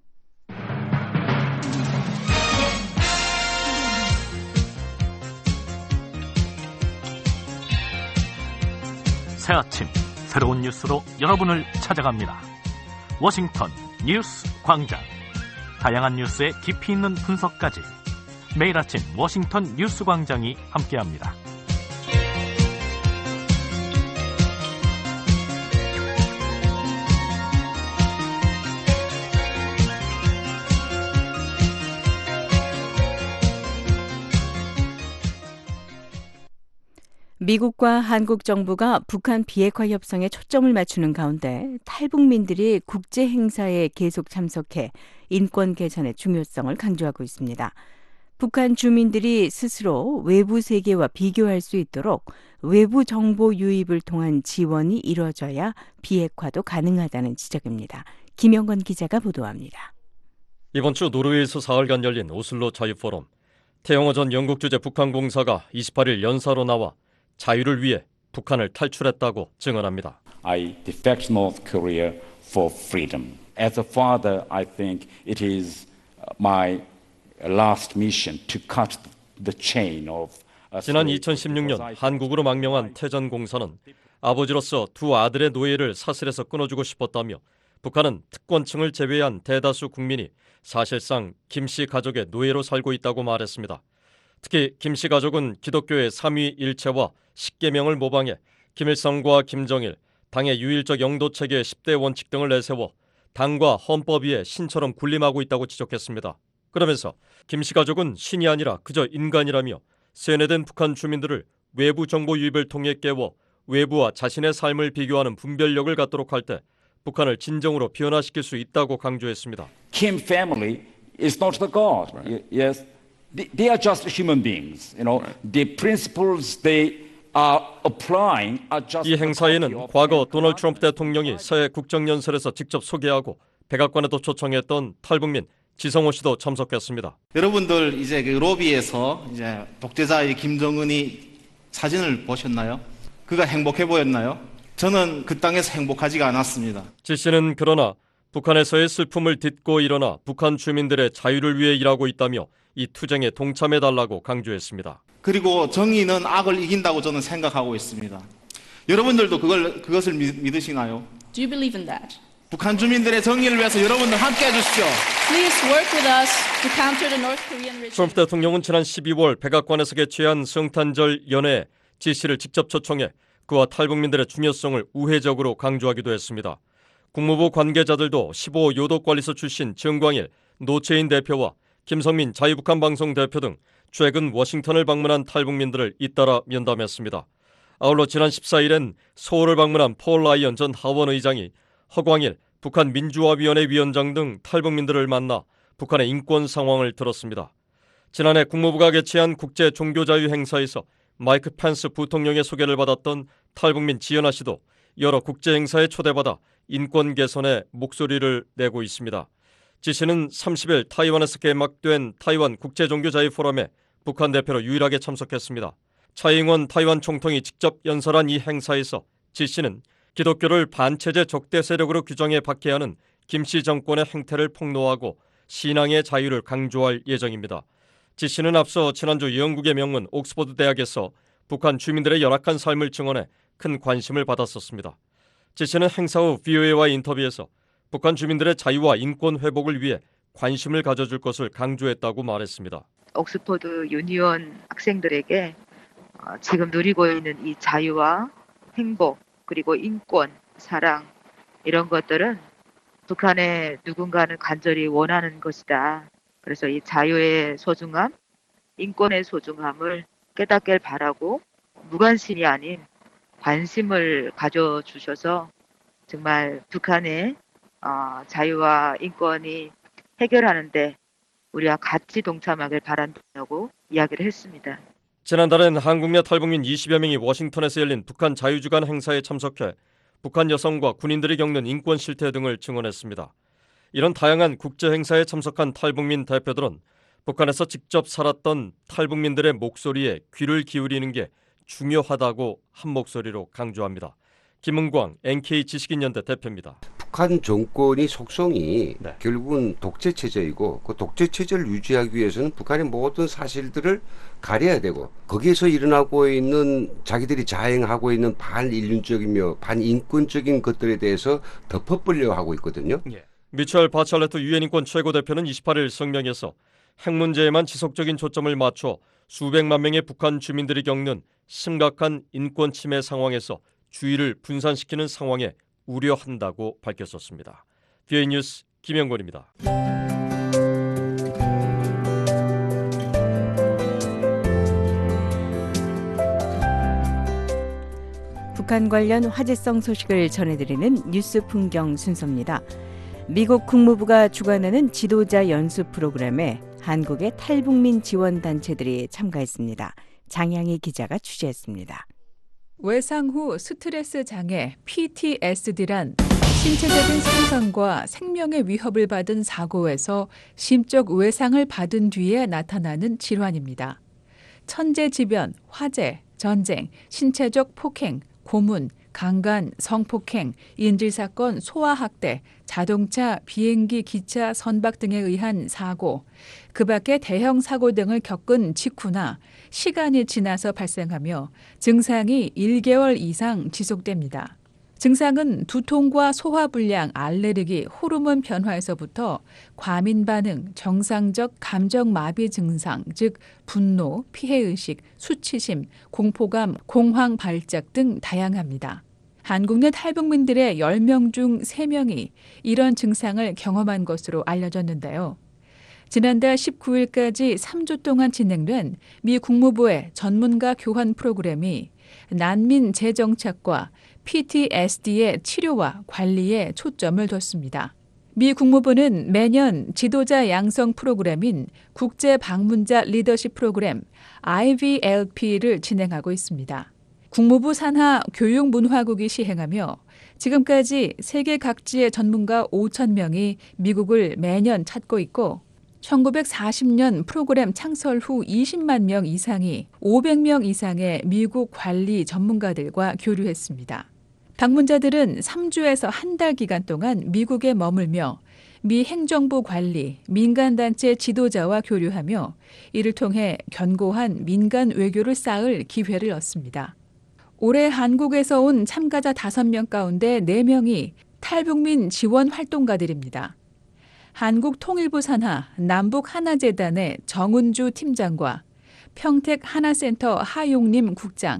새 아침 새로운 뉴스로 여러분을 찾아갑니다. 워싱턴 뉴스 광장. 다양한 뉴스의 깊이 있는 분석까지 매일 아침 워싱턴 뉴스 광장이 함께합니다. 미국과 한국 정부가 북한 비핵화 협상에 초점을 맞추는 가운데 탈북민들이 국제 행사에 계속 참석해 인권 개선의 중요성을 강조하고 있습니다. 북한 주민들이 스스로 외부 세계와 비교할 수 있도록 외부 정보 유입을 통한 지원이 이루어져야 비핵화도 가능하다는 지적입니다. 김영건 기자가 보도합니다. 이번 주 노르웨이에서 사흘간 열린 오슬로 자유포럼. 태영호 전 영국 주재 북한 공사가 이십팔 일 연사로 나와 자유를 위해 북한을 탈출했다고 증언합니다. I defect North Korea for freedom. As a father, I think it is my last mission to cut the chain of. 지난 이천십육 년 한국으로 망명한 태 전 공사는 아버지로서 두 아들의 노예를 사슬에서 끊어주고 싶었다며 북한은 특권층을 제외한 대다수 국민이 사실상 김 씨 가족의 노예로 살고 있다고 말했습니다. 특히 김 씨 가족은 기독교의 삼위일체와 십계명을 모방해 김일성과 김정일, 당의 유일적 영도체계의 십 대 원칙 등을 내세워 당과 헌법 위에 신처럼 군림하고 있다고 지적했습니다. 그러면서 김 씨 가족은 신이 아니라 그저 인간이라며 세뇌된 북한 주민들을 외부 정보 유입을 통해 깨워 외부와 자신의 삶을 비교하는 분별력을 갖도록 할 때 북한을 진정으로 변화시킬 수 있다고 강조했습니다. Kim family is not the God. Right. Yes, they are just human beings. You know, right. The principles they are applying are just. 이 행사에는 과거 도널드 트럼프 대통령이 서해 국정연설에서 직접 소개하고 백악관에도 초청했던 탈북민 지성호 씨도 참석했습니다. 여러분들 이제 그 로비에서 이제 독재자의 김정은이 사진을 보셨나요? 그가 행복해 보였나요? 저는 그 땅에서 행복하지가 않았습니다. 지 씨는 그러나 북한에서의 슬픔을 딛고 일어나 북한 주민들의 자유를 위해 일하고 있다며 이 투쟁에 동참해달라고 강조했습니다. 그리고 정의는 악을 이긴다고 저는 생각하고 있습니다. 여러분들도 그걸, 그것을 믿, 믿으시나요? Do you believe in that? 북한 주민들의 정의를 위해서 여러분들 함께 해주십시오. Please work with us to counter the North Korean regime. 트럼프 대통령은 지난 십이월 백악관에서 개최한 성탄절 연회에 지 씨를 직접 초청해 그와 탈북민들의 중요성을 우회적으로 강조하기도 했습니다. 국무부 관계자들도 십오 요독관리소 출신 정광일, 노채인 대표와 김성민 자유북한 방송 대표 등 최근 워싱턴을 방문한 탈북민들을 잇따라 면담했습니다. 아울러 지난 십사 일엔 서울을 방문한 폴 라이언 전 하원 의장이 허광일 북한 민주화위원회 위원장 등 탈북민들을 만나 북한의 인권 상황을 들었습니다. 지난해 국무부가 개최한 국제 종교자유 행사에서 마이크 펜스 부통령의 소개를 받았던 탈북민 지연아 씨도 여러 국제 행사에 초대받아 인권 개선에 목소리를 내고 있습니다. 지 씨는 삼십 일 타이완에서 개막된 타이완 국제종교자유 포럼에 북한 대표로 유일하게 참석했습니다. 차이잉원 타이완 총통이 직접 연설한 이 행사에서 지 씨는 기독교를 반체제 적대 세력으로 규정해 박해하는 김씨 정권의 행태를 폭로하고 신앙의 자유를 강조할 예정입니다. 지 씨는 앞서 지난주 영국의 명문 옥스퍼드 대학에서 북한 주민들의 열악한 삶을 증언해 큰 관심을 받았었습니다. 지 씨는 행사 후 브이오에이와의 인터뷰에서 북한 주민들의 자유와 인권 회복을 위해 관심을 가져줄 것을 강조했다고 말했습니다. 옥스퍼드 유니온 학생들에게 지금 누리고 있는 이 자유와 행복 그리고 인권, 사랑 이런 것들은 북한의 누군가는 간절히 원하는 것이다. 그래서 이 자유의 소중함, 인권의 소중함을 깨닫길 바라고 무관심이 아닌 관심을 가져주셔서 정말 북한의 어, 자유와 인권이 해결하는데 우리와 같이 동참하길 바란다고 이야기를 했습니다. 지난달엔 한국 내 탈북민 이십여 명이 워싱턴에서 열린 북한 자유주간 행사에 참석해 북한 여성과 군인들이 겪는 인권 실태 등을 증언했습니다. 이런 다양한 국제 행사에 참석한 탈북민 대표들은 북한에서 직접 살았던 탈북민들의 목소리에 귀를 기울이는 게 중요하다고 한 목소리로 강조합니다. 김은광 엔케이 지식인연대 대표입니다. 북한 정권이 속성이 네. 결국은 독재체제이고 그 독재체제를 유지하기 위해서는 북한의 모든 사실들을 가려야 되고 거기에서 일어나고 있는 자기들이 자행하고 있는 반인륜적이며 반인권적인 것들에 대해서 덮어버려 하고 있거든요. 예. 미첼 바찰레트 유엔 인권 최고대표는 이십팔 일 성명에서 핵 문제에만 지속적인 초점을 맞춰 수백만 명의 북한 주민들이 겪는 심각한 인권 침해 상황에서 주의를 분산시키는 상황에 우려한다고 밝혔었습니다. 브이오에이 뉴스 김영권입니다. 북한 관련 화제성 소식을 전해드리는 뉴스 풍경 순서입니다. 미국 국무부가 주관하는 지도자 연수 프로그램에 한국의 탈북민 지원 단체들이 참가했습니다. 장양희 기자가 취재했습니다. 외상 후 스트레스 장애 피티에스디란 신체적인 손상과 생명의 위협을 받은 사고에서 심적 외상을 받은 뒤에 나타나는 질환입니다. 천재지변, 화재, 전쟁, 신체적 폭행, 고문, 강간, 성폭행, 인질사건, 소아학대, 자동차, 비행기, 기차, 선박 등에 의한 사고, 그 밖에 대형 사고 등을 겪은 직후나 시간이 지나서 발생하며 증상이 일 개월 이상 지속됩니다. 증상은 두통과 소화불량, 알레르기, 호르몬 변화에서부터 과민 반응, 정상적 감정 마비 증상, 즉 분노, 피해의식, 수치심, 공포감, 공황 발작 등 다양합니다. 한국 내 탈북민들의 열 명 중 세 명이 이런 증상을 경험한 것으로 알려졌는데요. 지난달 십구 일까지 삼 주 동안 진행된 미 국무부의 전문가 교환 프로그램이 난민 재정착과 피티에스디의 치료와 관리에 초점을 뒀습니다. 미 국무부는 매년 지도자 양성 프로그램인 국제 방문자 리더십 프로그램 아이브이엘피를 진행하고 있습니다. 국무부 산하 교육문화국이 시행하며 지금까지 세계 각지의 전문가 오천 명이 미국을 매년 찾고 있고 천구백사십 년 프로그램 창설 후 이십만 명 이상이 오백 명 이상의 미국 관리 전문가들과 교류했습니다. 방문자들은 삼 주에서 한 달 기간 동안 미국에 머물며 미 행정부 관리, 민간단체 지도자와 교류하며 이를 통해 견고한 민간 외교를 쌓을 기회를 얻습니다. 올해 한국에서 온 참가자 다섯 명 가운데 네 명이 탈북민 지원 활동가들입니다. 한국통일부 산하 남북하나재단의 정은주 팀장과 평택하나센터 하용림 국장,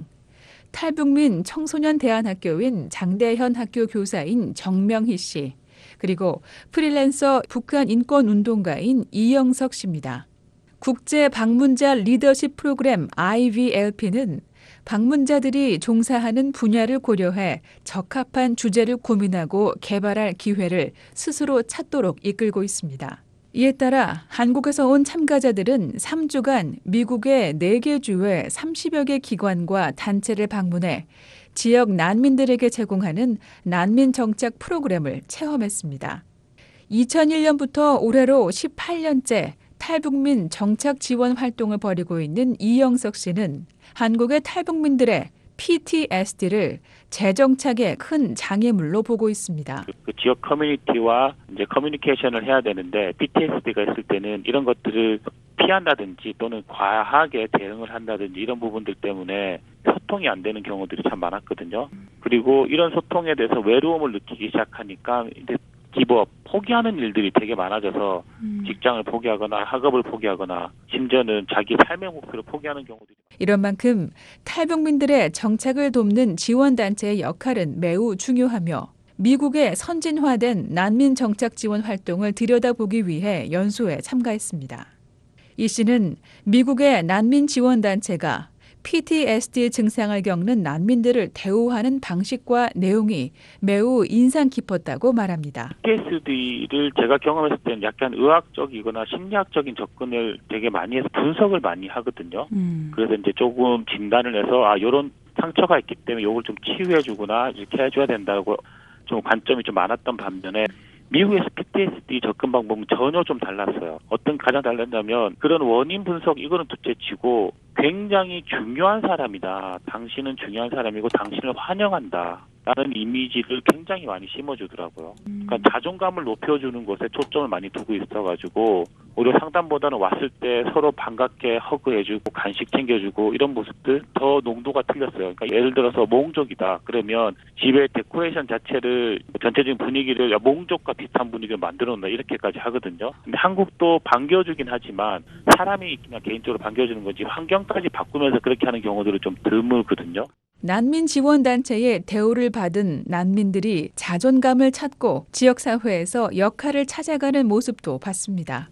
탈북민 청소년 대안학교인 장대현 학교 교사인 정명희 씨, 그리고 프리랜서 북한 인권운동가인 이영석 씨입니다. 국제 방문자 리더십 프로그램 아이브이엘피는 방문자들이 종사하는 분야를 고려해 적합한 주제를 고민하고 개발할 기회를 스스로 찾도록 이끌고 있습니다. 이에 따라 한국에서 온 참가자들은 삼 주간 미국의 네 개 주의 삼십여 개 기관과 단체를 방문해 지역 난민들에게 제공하는 난민 정착 프로그램을 체험했습니다. 이천일 년부터 올해로 십팔 년째 탈북민 정착 지원 활동을 벌이고 있는 이영석 씨는 한국의 탈북민들의 피티에스디를 재정착의 큰 장애물로 보고 있습니다. 그 지역 커뮤니티와 이제 커뮤니케이션을 해야 되는데 피티에스디가 있을 때는 이런 것들을 피한다든지 또는 과하게 대응을 한다든지 이런 부분들 때문에 소통이 안 되는 경우들이 참 많았거든요. 그리고 이런 소통에 대해서 외로움을 느끼기 시작하니까 이제 기부업, 포기하는 일들이 되게 많아져서 음. 직장을 포기하거나 학업을 포기하거나 심지어는 자기 삶의 목표를 포기하는 경우들이 이런 만큼 탈북민들의 정착을 돕는 지원단체의 역할은 매우 중요하며 미국의 선진화된 난민 정착 지원 활동을 들여다보기 위해 연수에 참가했습니다. 이 씨는 미국의 난민 지원단체가 피티에스디 증상을 겪는 난민들을 대우하는 방식과 내용이 매우 인상 깊었다고 말합니다. 피티에스디를 제가 경험했을 때는 약간 의학적이거나 심리학적인 접근을 되게 많이 해서 분석을 많이 하거든요. 음. 그래서 이제 조금 진단을 해서 아 이런 상처가 있기 때문에 이걸 좀 치유해주거나 이렇게 해줘야 된다고 좀 관점이 좀 많았던 반면에 미국에서 피티에스디 접근 방법은 전혀 좀 달랐어요. 어떤 가장 달랐냐면 그런 원인 분석 이거는 둘째치고 굉장히 중요한 사람이다. 당신은 중요한 사람이고 당신을 환영한다. 라는 이미지를 굉장히 많이 심어주더라고요. 그러니까 자존감을 높여주는 것에 초점을 많이 두고 있어가지고 오히려 상담보다는 왔을 때 서로 반갑게 허그해주고 간식 챙겨주고 이런 모습들 더 농도가 틀렸어요. 그러니까 예를 들어서 몽족이다. 그러면 집의 데코레이션 자체를 전체적인 분위기를 몽족과 비슷한 분위기를 만들어놓는다 이렇게까지 하거든요. 근데 한국도 반겨주긴 하지만 사람이 그냥 개인적으로 반겨주는 건지 환경까지 바꾸면서 그렇게 하는 경우들은 좀 드물거든요. 난민 지원단체의 대우를 받은 난민들이 자존감을 찾고 지역사회에서 역할을 찾아가는 모습도 봤습니다.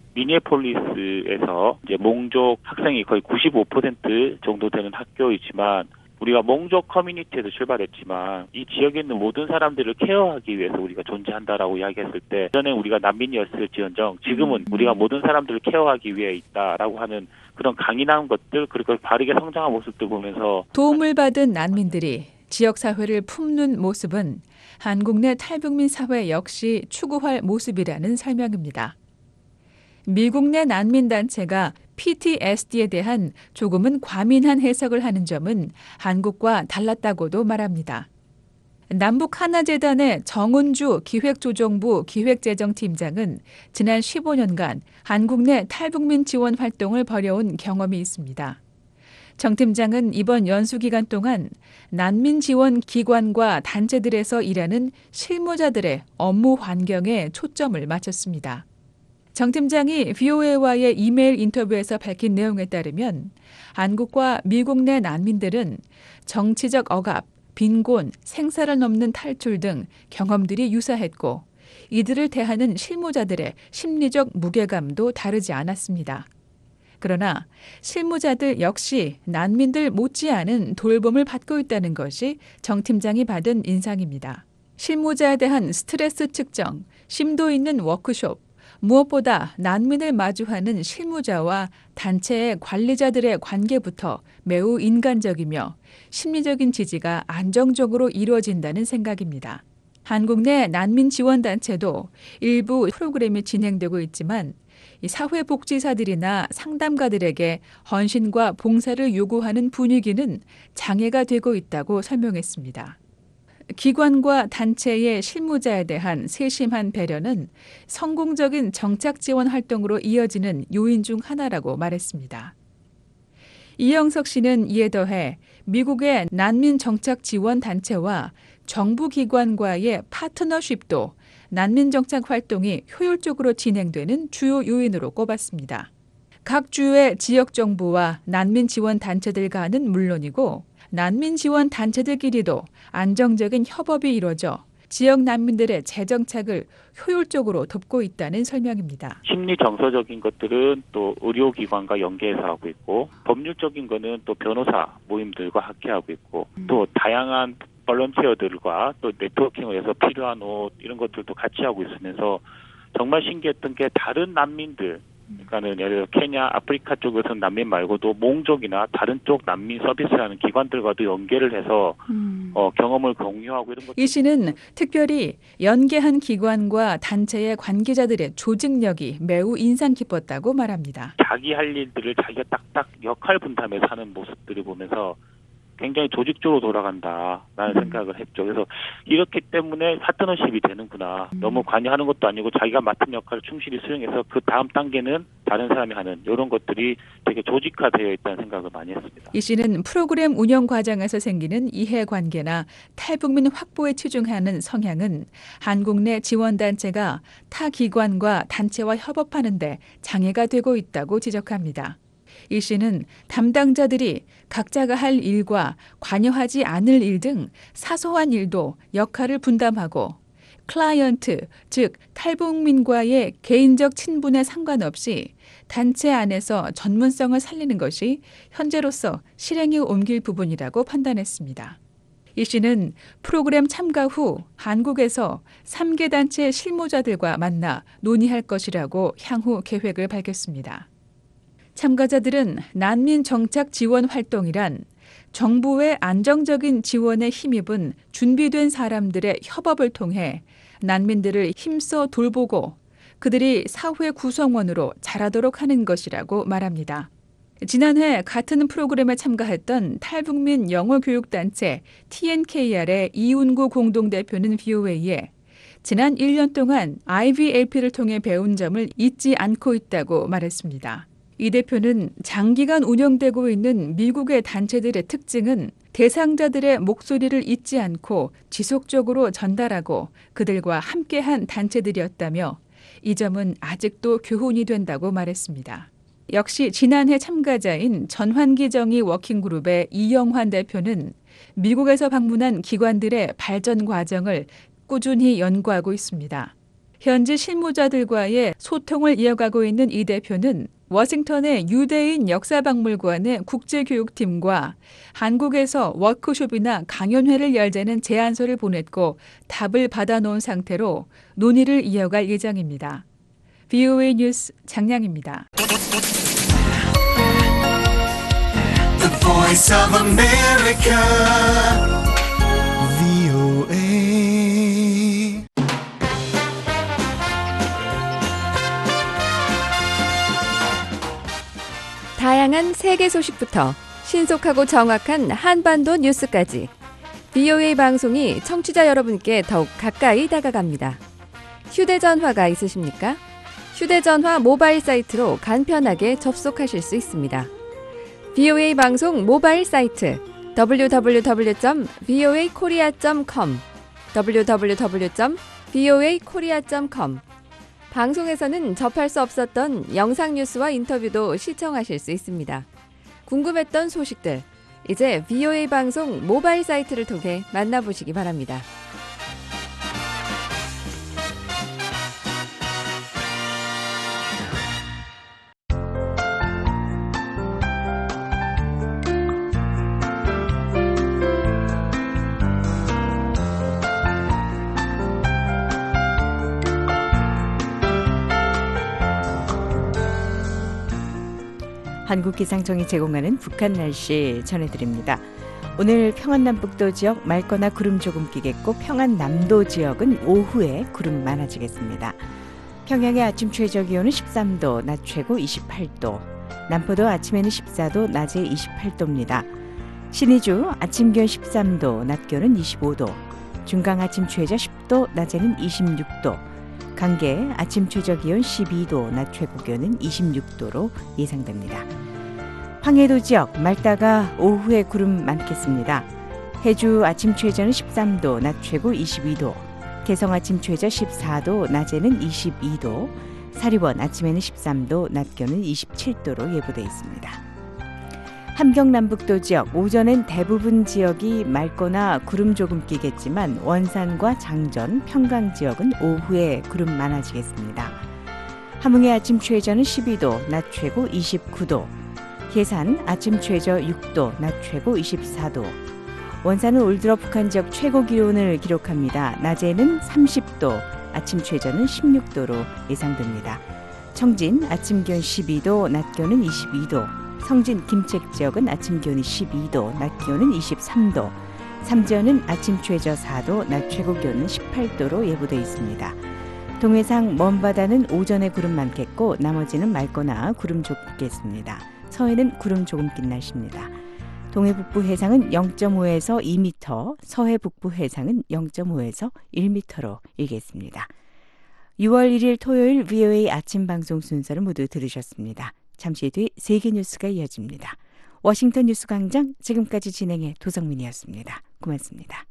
미니애폴리스에서 이제 몽족 학생이 거의 구십오 퍼센트 정도 되는 학교이지만 우리가 몽족 커뮤니티에서 출발했지만 이 지역에 있는 모든 사람들을 케어하기 위해서 우리가 존재한다라고 이야기했을 때 전에 우리가 난민이었을지언정 지금은 우리가 모든 사람들을 케어하기 위해 있다라고 하는 그런 강인한 것들 그리고 바르게 성장한 모습들 보면서 도움을 받은 난민들이 지역사회를 품는 모습은 한국 내 탈북민 사회 역시 추구할 모습이라는 설명입니다. 미국 내 난민단체가 피티에스디에 대한 조금은 과민한 해석을 하는 점은 한국과 달랐다고도 말합니다. 남북하나재단의 정은주 기획조정부 기획재정팀장은 지난 십오 년간 한국 내 탈북민 지원 활동을 벌여온 경험이 있습니다. 정 팀장은 이번 연수기간 동안 난민 지원 기관과 단체들에서 일하는 실무자들의 업무 환경에 초점을 맞췄습니다. 정 팀장이 브이오에이와의 이메일 인터뷰에서 밝힌 내용에 따르면 한국과 미국 내 난민들은 정치적 억압, 빈곤, 생사를 넘는 탈출 등 경험들이 유사했고 이들을 대하는 실무자들의 심리적 무게감도 다르지 않았습니다. 그러나 실무자들 역시 난민들 못지않은 돌봄을 받고 있다는 것이 정 팀장이 받은 인상입니다. 실무자에 대한 스트레스 측정, 심도 있는 워크숍, 무엇보다 난민을 마주하는 실무자와 단체의 관리자들의 관계부터 매우 인간적이며 심리적인 지지가 안정적으로 이루어진다는 생각입니다. 한국 내 난민 지원단체도 일부 프로그램이 진행되고 있지만 이 사회복지사들이나 상담가들에게 헌신과 봉사를 요구하는 분위기는 장애가 되고 있다고 설명했습니다. 기관과 단체의 실무자에 대한 세심한 배려는 성공적인 정착 지원 활동으로 이어지는 요인 중 하나라고 말했습니다. 이영석 씨는 이에 더해 미국의 난민 정착 지원 단체와 정부 기관과의 파트너십도 난민 정착 활동이 효율적으로 진행되는 주요 요인으로 꼽았습니다. 각 주의 지역 정부와 난민 지원 단체들과는 물론이고 난민 지원 단체들끼리도 안정적인 협업이 이루어져 지역 난민들의 재정착을 효율적으로 돕고 있다는 설명입니다. 심리 정서적인 것들은 또 의료기관과 연계해서 하고 있고 법률적인 거는 또 변호사 모임들과 함께하고 있고 음. 또 다양한 볼런티어들과 또 네트워킹을 해서 필요한 옷 이런 것들도 같이 하고 있으면서 정말 신기했던 게 다른 난민들 그러니까는 예를 들어 케냐, 아프리카 쪽에서는 난민 말고도 몽족이나 다른 쪽 난민 서비스라는 기관들과도 연계를 해서 음. 어, 경험을 공유하고 이런 것. 이 씨는 특별히 연계한 기관과 단체의 관계자들의 조직력이 매우 인상 깊었다고 말합니다. 자기 할 일들을 자기가 딱딱 역할 분담해서 하는 모습들을 보면서 굉장히 조직적으로 돌아간다라는 음. 생각을 했죠. 그래서 이렇기 때문에 파트너십이 되는구나. 음. 너무 관여하는 것도 아니고 자기가 맡은 역할을 충실히 수행해서 그 다음 단계는 다른 사람이 하는 이런 것들이 되게 조직화되어 있다는 생각을 많이 했습니다. 이 씨는 프로그램 운영 과정에서 생기는 이해관계나 탈북민 확보에 치중하는 성향은 한국 내 지원단체가 타 기관과 단체와 협업하는 데 장애가 되고 있다고 지적합니다. 이 씨는 담당자들이 각자가 할 일과 관여하지 않을 일 등 사소한 일도 역할을 분담하고 클라이언트, 즉 탈북민과의 개인적 친분에 상관없이 단체 안에서 전문성을 살리는 것이 현재로서 실행에 옮길 부분이라고 판단했습니다. 이 씨는 프로그램 참가 후 한국에서 삼 개 단체 실무자들과 만나 논의할 것이라고 향후 계획을 밝혔습니다. 참가자들은 난민 정착 지원 활동이란 정부의 안정적인 지원에 힘입은 준비된 사람들의 협업을 통해 난민들을 힘써 돌보고 그들이 사회 구성원으로 자라도록 하는 것이라고 말합니다. 지난해 같은 프로그램에 참가했던 탈북민 영어교육단체 티엔케이알의 이운구 공동대표는 브이오에이에 지난 일 년 동안 아이비엘피를 통해 배운 점을 잊지 않고 있다고 말했습니다. 이 대표는 장기간 운영되고 있는 미국의 단체들의 특징은 대상자들의 목소리를 잊지 않고 지속적으로 전달하고 그들과 함께한 단체들이었다며 이 점은 아직도 교훈이 된다고 말했습니다. 역시 지난해 참가자인 전환기 정의 워킹그룹의 이영환 대표는 미국에서 방문한 기관들의 발전 과정을 꾸준히 연구하고 있습니다. 현지 실무자들과의 소통을 이어가고 있는 이 대표는 워싱턴의 유대인 역사박물관의 국제교육팀과 한국에서 워크숍이나 강연회를 열자는 제안서를 보냈고 답을 받아놓은 상태로 논의를 이어갈 예정입니다. 브이오에이 뉴스 장량입니다. The Voice of America, 브이오에이. 다양한 세계 소식부터 신속하고 정확한 한반도 뉴스까지 브이오에이 방송이 청취자 여러분께 더욱 가까이 다가갑니다. 휴대전화가 있으십니까? 휴대전화 모바일 사이트로 간편하게 접속하실 수 있습니다. 브이오에이 방송 모바일 사이트 더블유 더블유 더블유 점 브이오에이 코리아 점 컴 더블유 더블유 더블유 점 브이오에이 코리아 점 컴 방송에서는 접할 수 없었던 영상 뉴스와 인터뷰도 시청하실 수 있습니다. 궁금했던 소식들, 이제 브이오에이 방송 모바일 사이트를 통해 만나보시기 바랍니다. 한국기상청이 제공하는 북한 날씨 전해드립니다. 오늘 평안남북도 지역 맑거나 구름 조금 끼겠고 평안남도 지역은 오후에 구름 많아지겠습니다. 평양의 아침 최저 기온은 십삼 도, 낮 최고 이십팔 도, 남포도 아침에는 십사 도, 낮에 이십팔 도입니다. 신의주 아침 기온 십삼 도, 낮 기온은 이십오 도, 중강 아침 최저 십 도, 낮에는 이십육 도, 강계 아침 최저 기온 십이 도, 낮 최고 기온은 이십육 도로 예상됩니다. 황해도 지역 맑다가 오후에 구름 많겠습니다. 해주 아침 최저는 십삼 도, 낮 최고 이십이 도, 개성 아침 최저 십사 도, 낮에는 이십이 도, 사리원 아침에는 십삼 도, 낮 기온은 이십칠 도로 예보돼 있습니다. 함경 남북도 지역 오전엔 대부분 지역이 맑거나 구름 조금 끼겠지만 원산과 장전, 평강 지역은 오후에 구름 많아지겠습니다. 함흥의 아침 최저는 십이 도, 낮 최고 이십구 도, 계산 아침 최저 육 도, 낮 최고 이십사 도, 원산은 올 들어 북한 지역 최고 기온을 기록합니다. 낮에는 삼십 도, 아침 최저는 십육 도로 예상됩니다. 청진 아침 기온 십이 도, 낮 기온은 이십이 도, 성진 김책 지역은 아침 기온이 십이 도, 낮 기온은 이십삼 도, 삼지연은 아침 최저 사 도, 낮 최고 기온은 십팔 도로 예보돼 있습니다. 동해상 먼바다는 오전에 구름 많겠고 나머지는 맑거나 구름 좁겠습니다. 서해는 구름 조금 낀 날씨입니다. 동해 북부 해상은 영 점 오에서 이 미터, 서해 북부 해상은 영 점 오에서 일 미터로 일겠습니다. 유월 일일 토요일 브이오에이 아침 방송 순서를 모두 들으셨습니다. 잠시 뒤 세계 뉴스가 이어집니다. 워싱턴 뉴스 광장 지금까지 진행해 도성민이었습니다. 고맙습니다.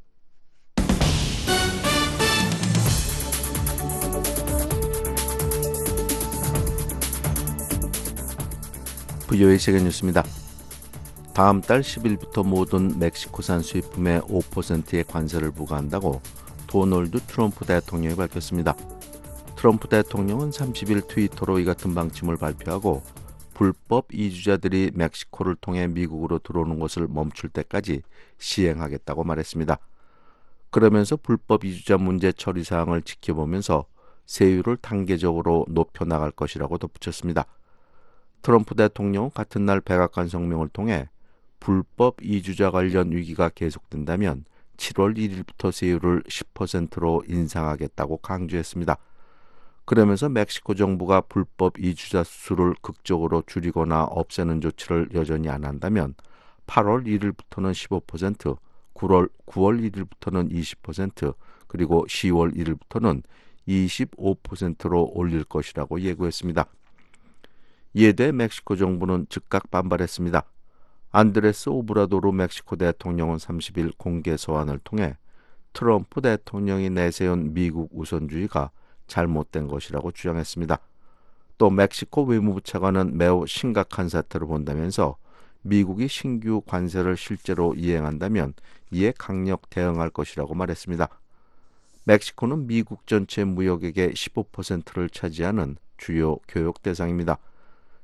브이오에이 세계 뉴스입니다. 다음 달 십 일부터 모든 멕시코산 수입품에 오 퍼센트의 관세를 부과한다고 도널드 트럼프 대통령이 밝혔습니다. 트럼프 대통령은 삼십 일 트위터로 이 같은 방침을 발표하고 불법 이주자들이 멕시코를 통해 미국으로 들어오는 것을 멈출 때까지 시행하겠다고 말했습니다. 그러면서 불법 이주자 문제 처리 사항을 지켜보면서 세율을 단계적으로 높여나갈 것이라고 덧붙였습니다. 트럼프 대통령은 같은 날 백악관 성명을 통해 불법 이주자 관련 위기가 계속된다면 칠월 일일부터 세율을 십 퍼센트로 인상하겠다고 강조했습니다. 그러면서 멕시코 정부가 불법 이주자 수를 극적으로 줄이거나 없애는 조치를 여전히 안 한다면 팔월 일일부터는 십오 퍼센트, 구월, 구월 일일부터는 이십 퍼센트, 그리고 시월 일일부터는 이십오 퍼센트로 올릴 것이라고 예고했습니다. 이에 대해 멕시코 정부는 즉각 반발했습니다. 안드레스 오브라도르 멕시코 대통령은 삼십 일 공개 서한을 통해 트럼프 대통령이 내세운 미국 우선주의가 잘못된 것이라고 주장했습니다. 또 멕시코 외무부 차관은 매우 심각한 사태로 본다면서 미국이 신규 관세를 실제로 이행한다면 이에 강력 대응할 것이라고 말했습니다. 멕시코는 미국 전체 무역액의 십오 퍼센트를 차지하는 주요 교역 대상입니다.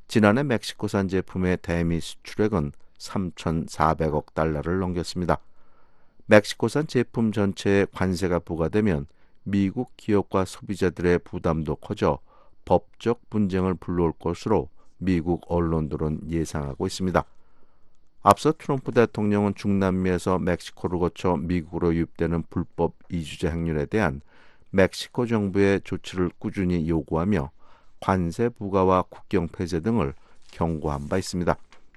지난해 멕시코산 제품의 대미 수출액은 삼천사백억 달러를 넘겼습니다. 멕시코산 제품 전체에 관세가 부과되면 미국 기업과 소비자들의 부담도 커져 법적 분쟁을 불러올 것으로 미국 언론들은 예상하고 있습니다. 앞서 트럼프 대통령은 중남미에서 멕시코를 거쳐 미국으로 유입되는 불법 이주자 행렬에 대한 멕시코 정부의 조치를 꾸준히 요구하며 관세 부과와 국경 폐쇄 등을 경고한 바 있습니다.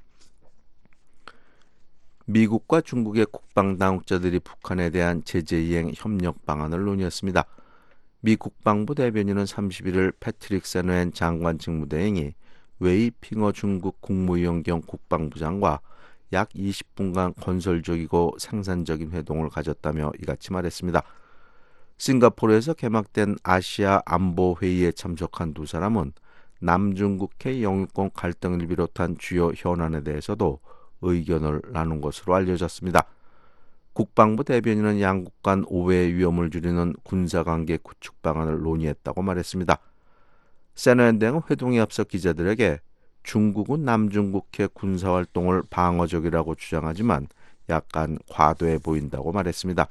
미국과 중국의 국방 당국자들이 북한에 대한 제재 이행 협력 방안을 논의했습니다. 미 국방부 대변인은 삼십일 일 패트릭 세노엔 장관 직무대행이 웨이 핑어 중국 국무위원 겸 국방부 장과 약 이십 분간 건설적이고 생산적인 회동을 가졌다며 이같이 말했습니다. 싱가포르에서 개막된 아시아 안보 회의에 참석한 두 사람은 남중국해 영유권 갈등을 비롯한 주요 현안에 대해서도 의견을 나눈 것으로 알려졌습니다. 국방부 대변인은 양국 간 오해의 위험을 줄이는 군사관계 구축 방안을 논의했다고 말했습니다. 세노엔 대행은 회동에 앞서 기자들에게 중국은 남중국해 군사활동을 방어적이라고 주장하지만 약간 과도해 보인다고 말했습니다.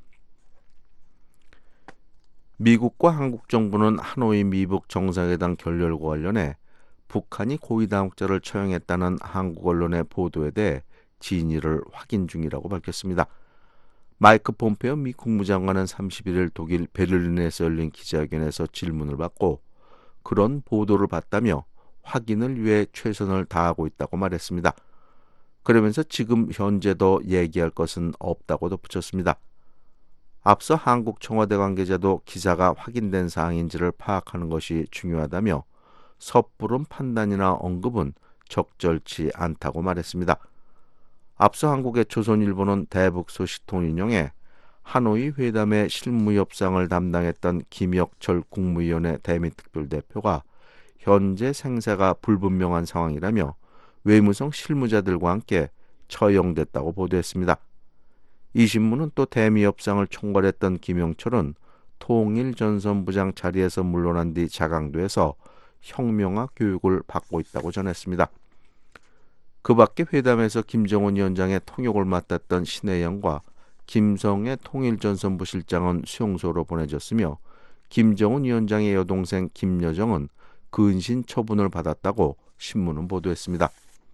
미국과 한국 정부는 하노이 미북 정상회담 결렬과 관련해 북한이 고위당국자를 처형했다는 한국 언론의 보도에 대해 진위를 확인 중이라고 밝혔습니다. 마이크 폼페오 미 국무장관은 삼십일 일 독일 베를린에서 열린 기자회견에서 질문을 받고 그런 보도를 봤다며 확인을 위해 최선을 다하고 있다고 말했습니다. 그러면서 지금 현재도 얘기할 것은 없다고 덧붙였습니다. 앞서 한국 청와대 관계자도 기사가 확인된 사항인지를 파악하는 것이 중요하다며 섣부른 판단이나 언급은 적절치 않다고 말했습니다. 앞서 한국의 조선일보는 대북 소식통을 인용해 하노이 회담의 실무 협상을 담당했던 김혁철 국무위원회 대미특별대표가 현재 생사가 불분명한 상황이라며 외무성 실무자들과 함께 처형됐다고 보도했습니다. 이 신문은 또 대미 협상을 총괄했던 김영철은 통일전선부장 자리에서 물러난 뒤 자강도에서 혁명화 교육을 받고 있다고 전했습니다. 그 밖에 회담에서 김정은 위원장의 통역을 맡았던 신혜영과 김성애 통일전선부 실장은 수용소로 보내졌으며 김정은 위원장의 여동생 김여정은 근신 처분을 받았다고 신문은 보도했습니다.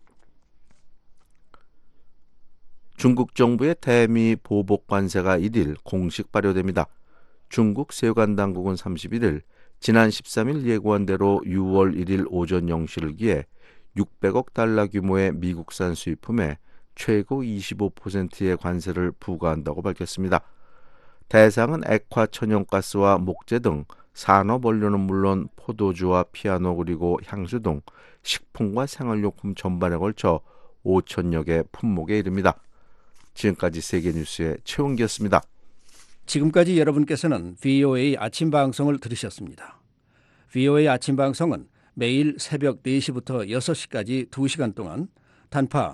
중국 정부의 대미 보복 관세가 일 일 공식 발효됩니다. 중국 세관 당국은 삼십일 일 지난 십삼 일 예고한 대로 유월 일 일 오전 영 시를 기해 육백억 달러 규모의 미국산 수입품에 최고 이십오 퍼센트의 관세를 부과한다고 밝혔습니다. 대상은 액화 천연가스와 목재 등 산업 원료는 물론 포도주와 피아노 그리고 향수 등 식품과 생활용품 전반에 걸쳐 오천여 개 품목에 이릅니다. 지금까지 세계뉴스의 최홍기였습니다. 지금까지 여러분께서는 브이오에이 아침 방송을 들으셨습니다. 브이오에이 아침 방송은 매일 새벽 네 시부터 여섯 시까지 두 시간 동안 단파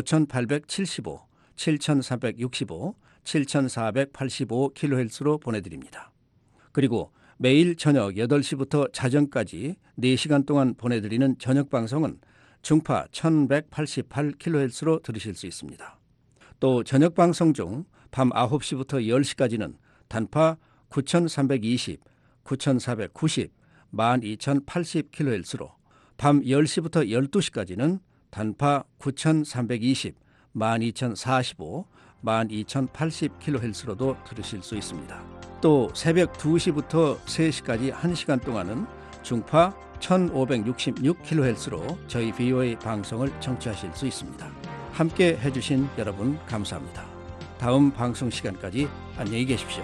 오천팔백칠십오, 칠천삼백육십오, 칠천사백팔십오 킬로헤르츠로 보내드립니다. 그리고 매일 저녁 여덟 시부터 자정까지 네 시간 동안 보내드리는 저녁 방송은 중파 천백팔십팔 킬로헤르츠로 들으실 수 있습니다. 또 저녁 방송 중 밤 아홉 시부터 열 시까지는 단파 구천삼백이십, 구천사백구십, 만 이천팔십 킬로헤르츠로 밤 열 시부터 열두 시까지는 단파 구천삼백이십, 만 이천사십오, 만 이천팔십 킬로헤르츠로도 들으실 수 있습니다. 또 새벽 두 시부터 세 시까지 한 시간 동안은 중파 천오백육십육 킬로헤르츠로 저희 브이오에이 방송을 청취하실 수 있습니다. 함께 해주신 여러분 감사합니다. 다음 방송 시간까지 안녕히 계십시오.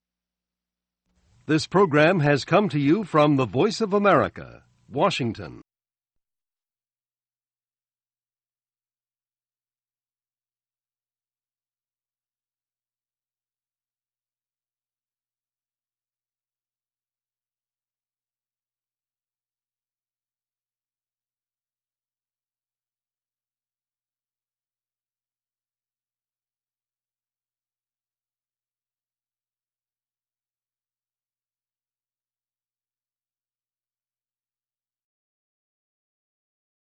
This program has come to you from the Voice of America, Washington.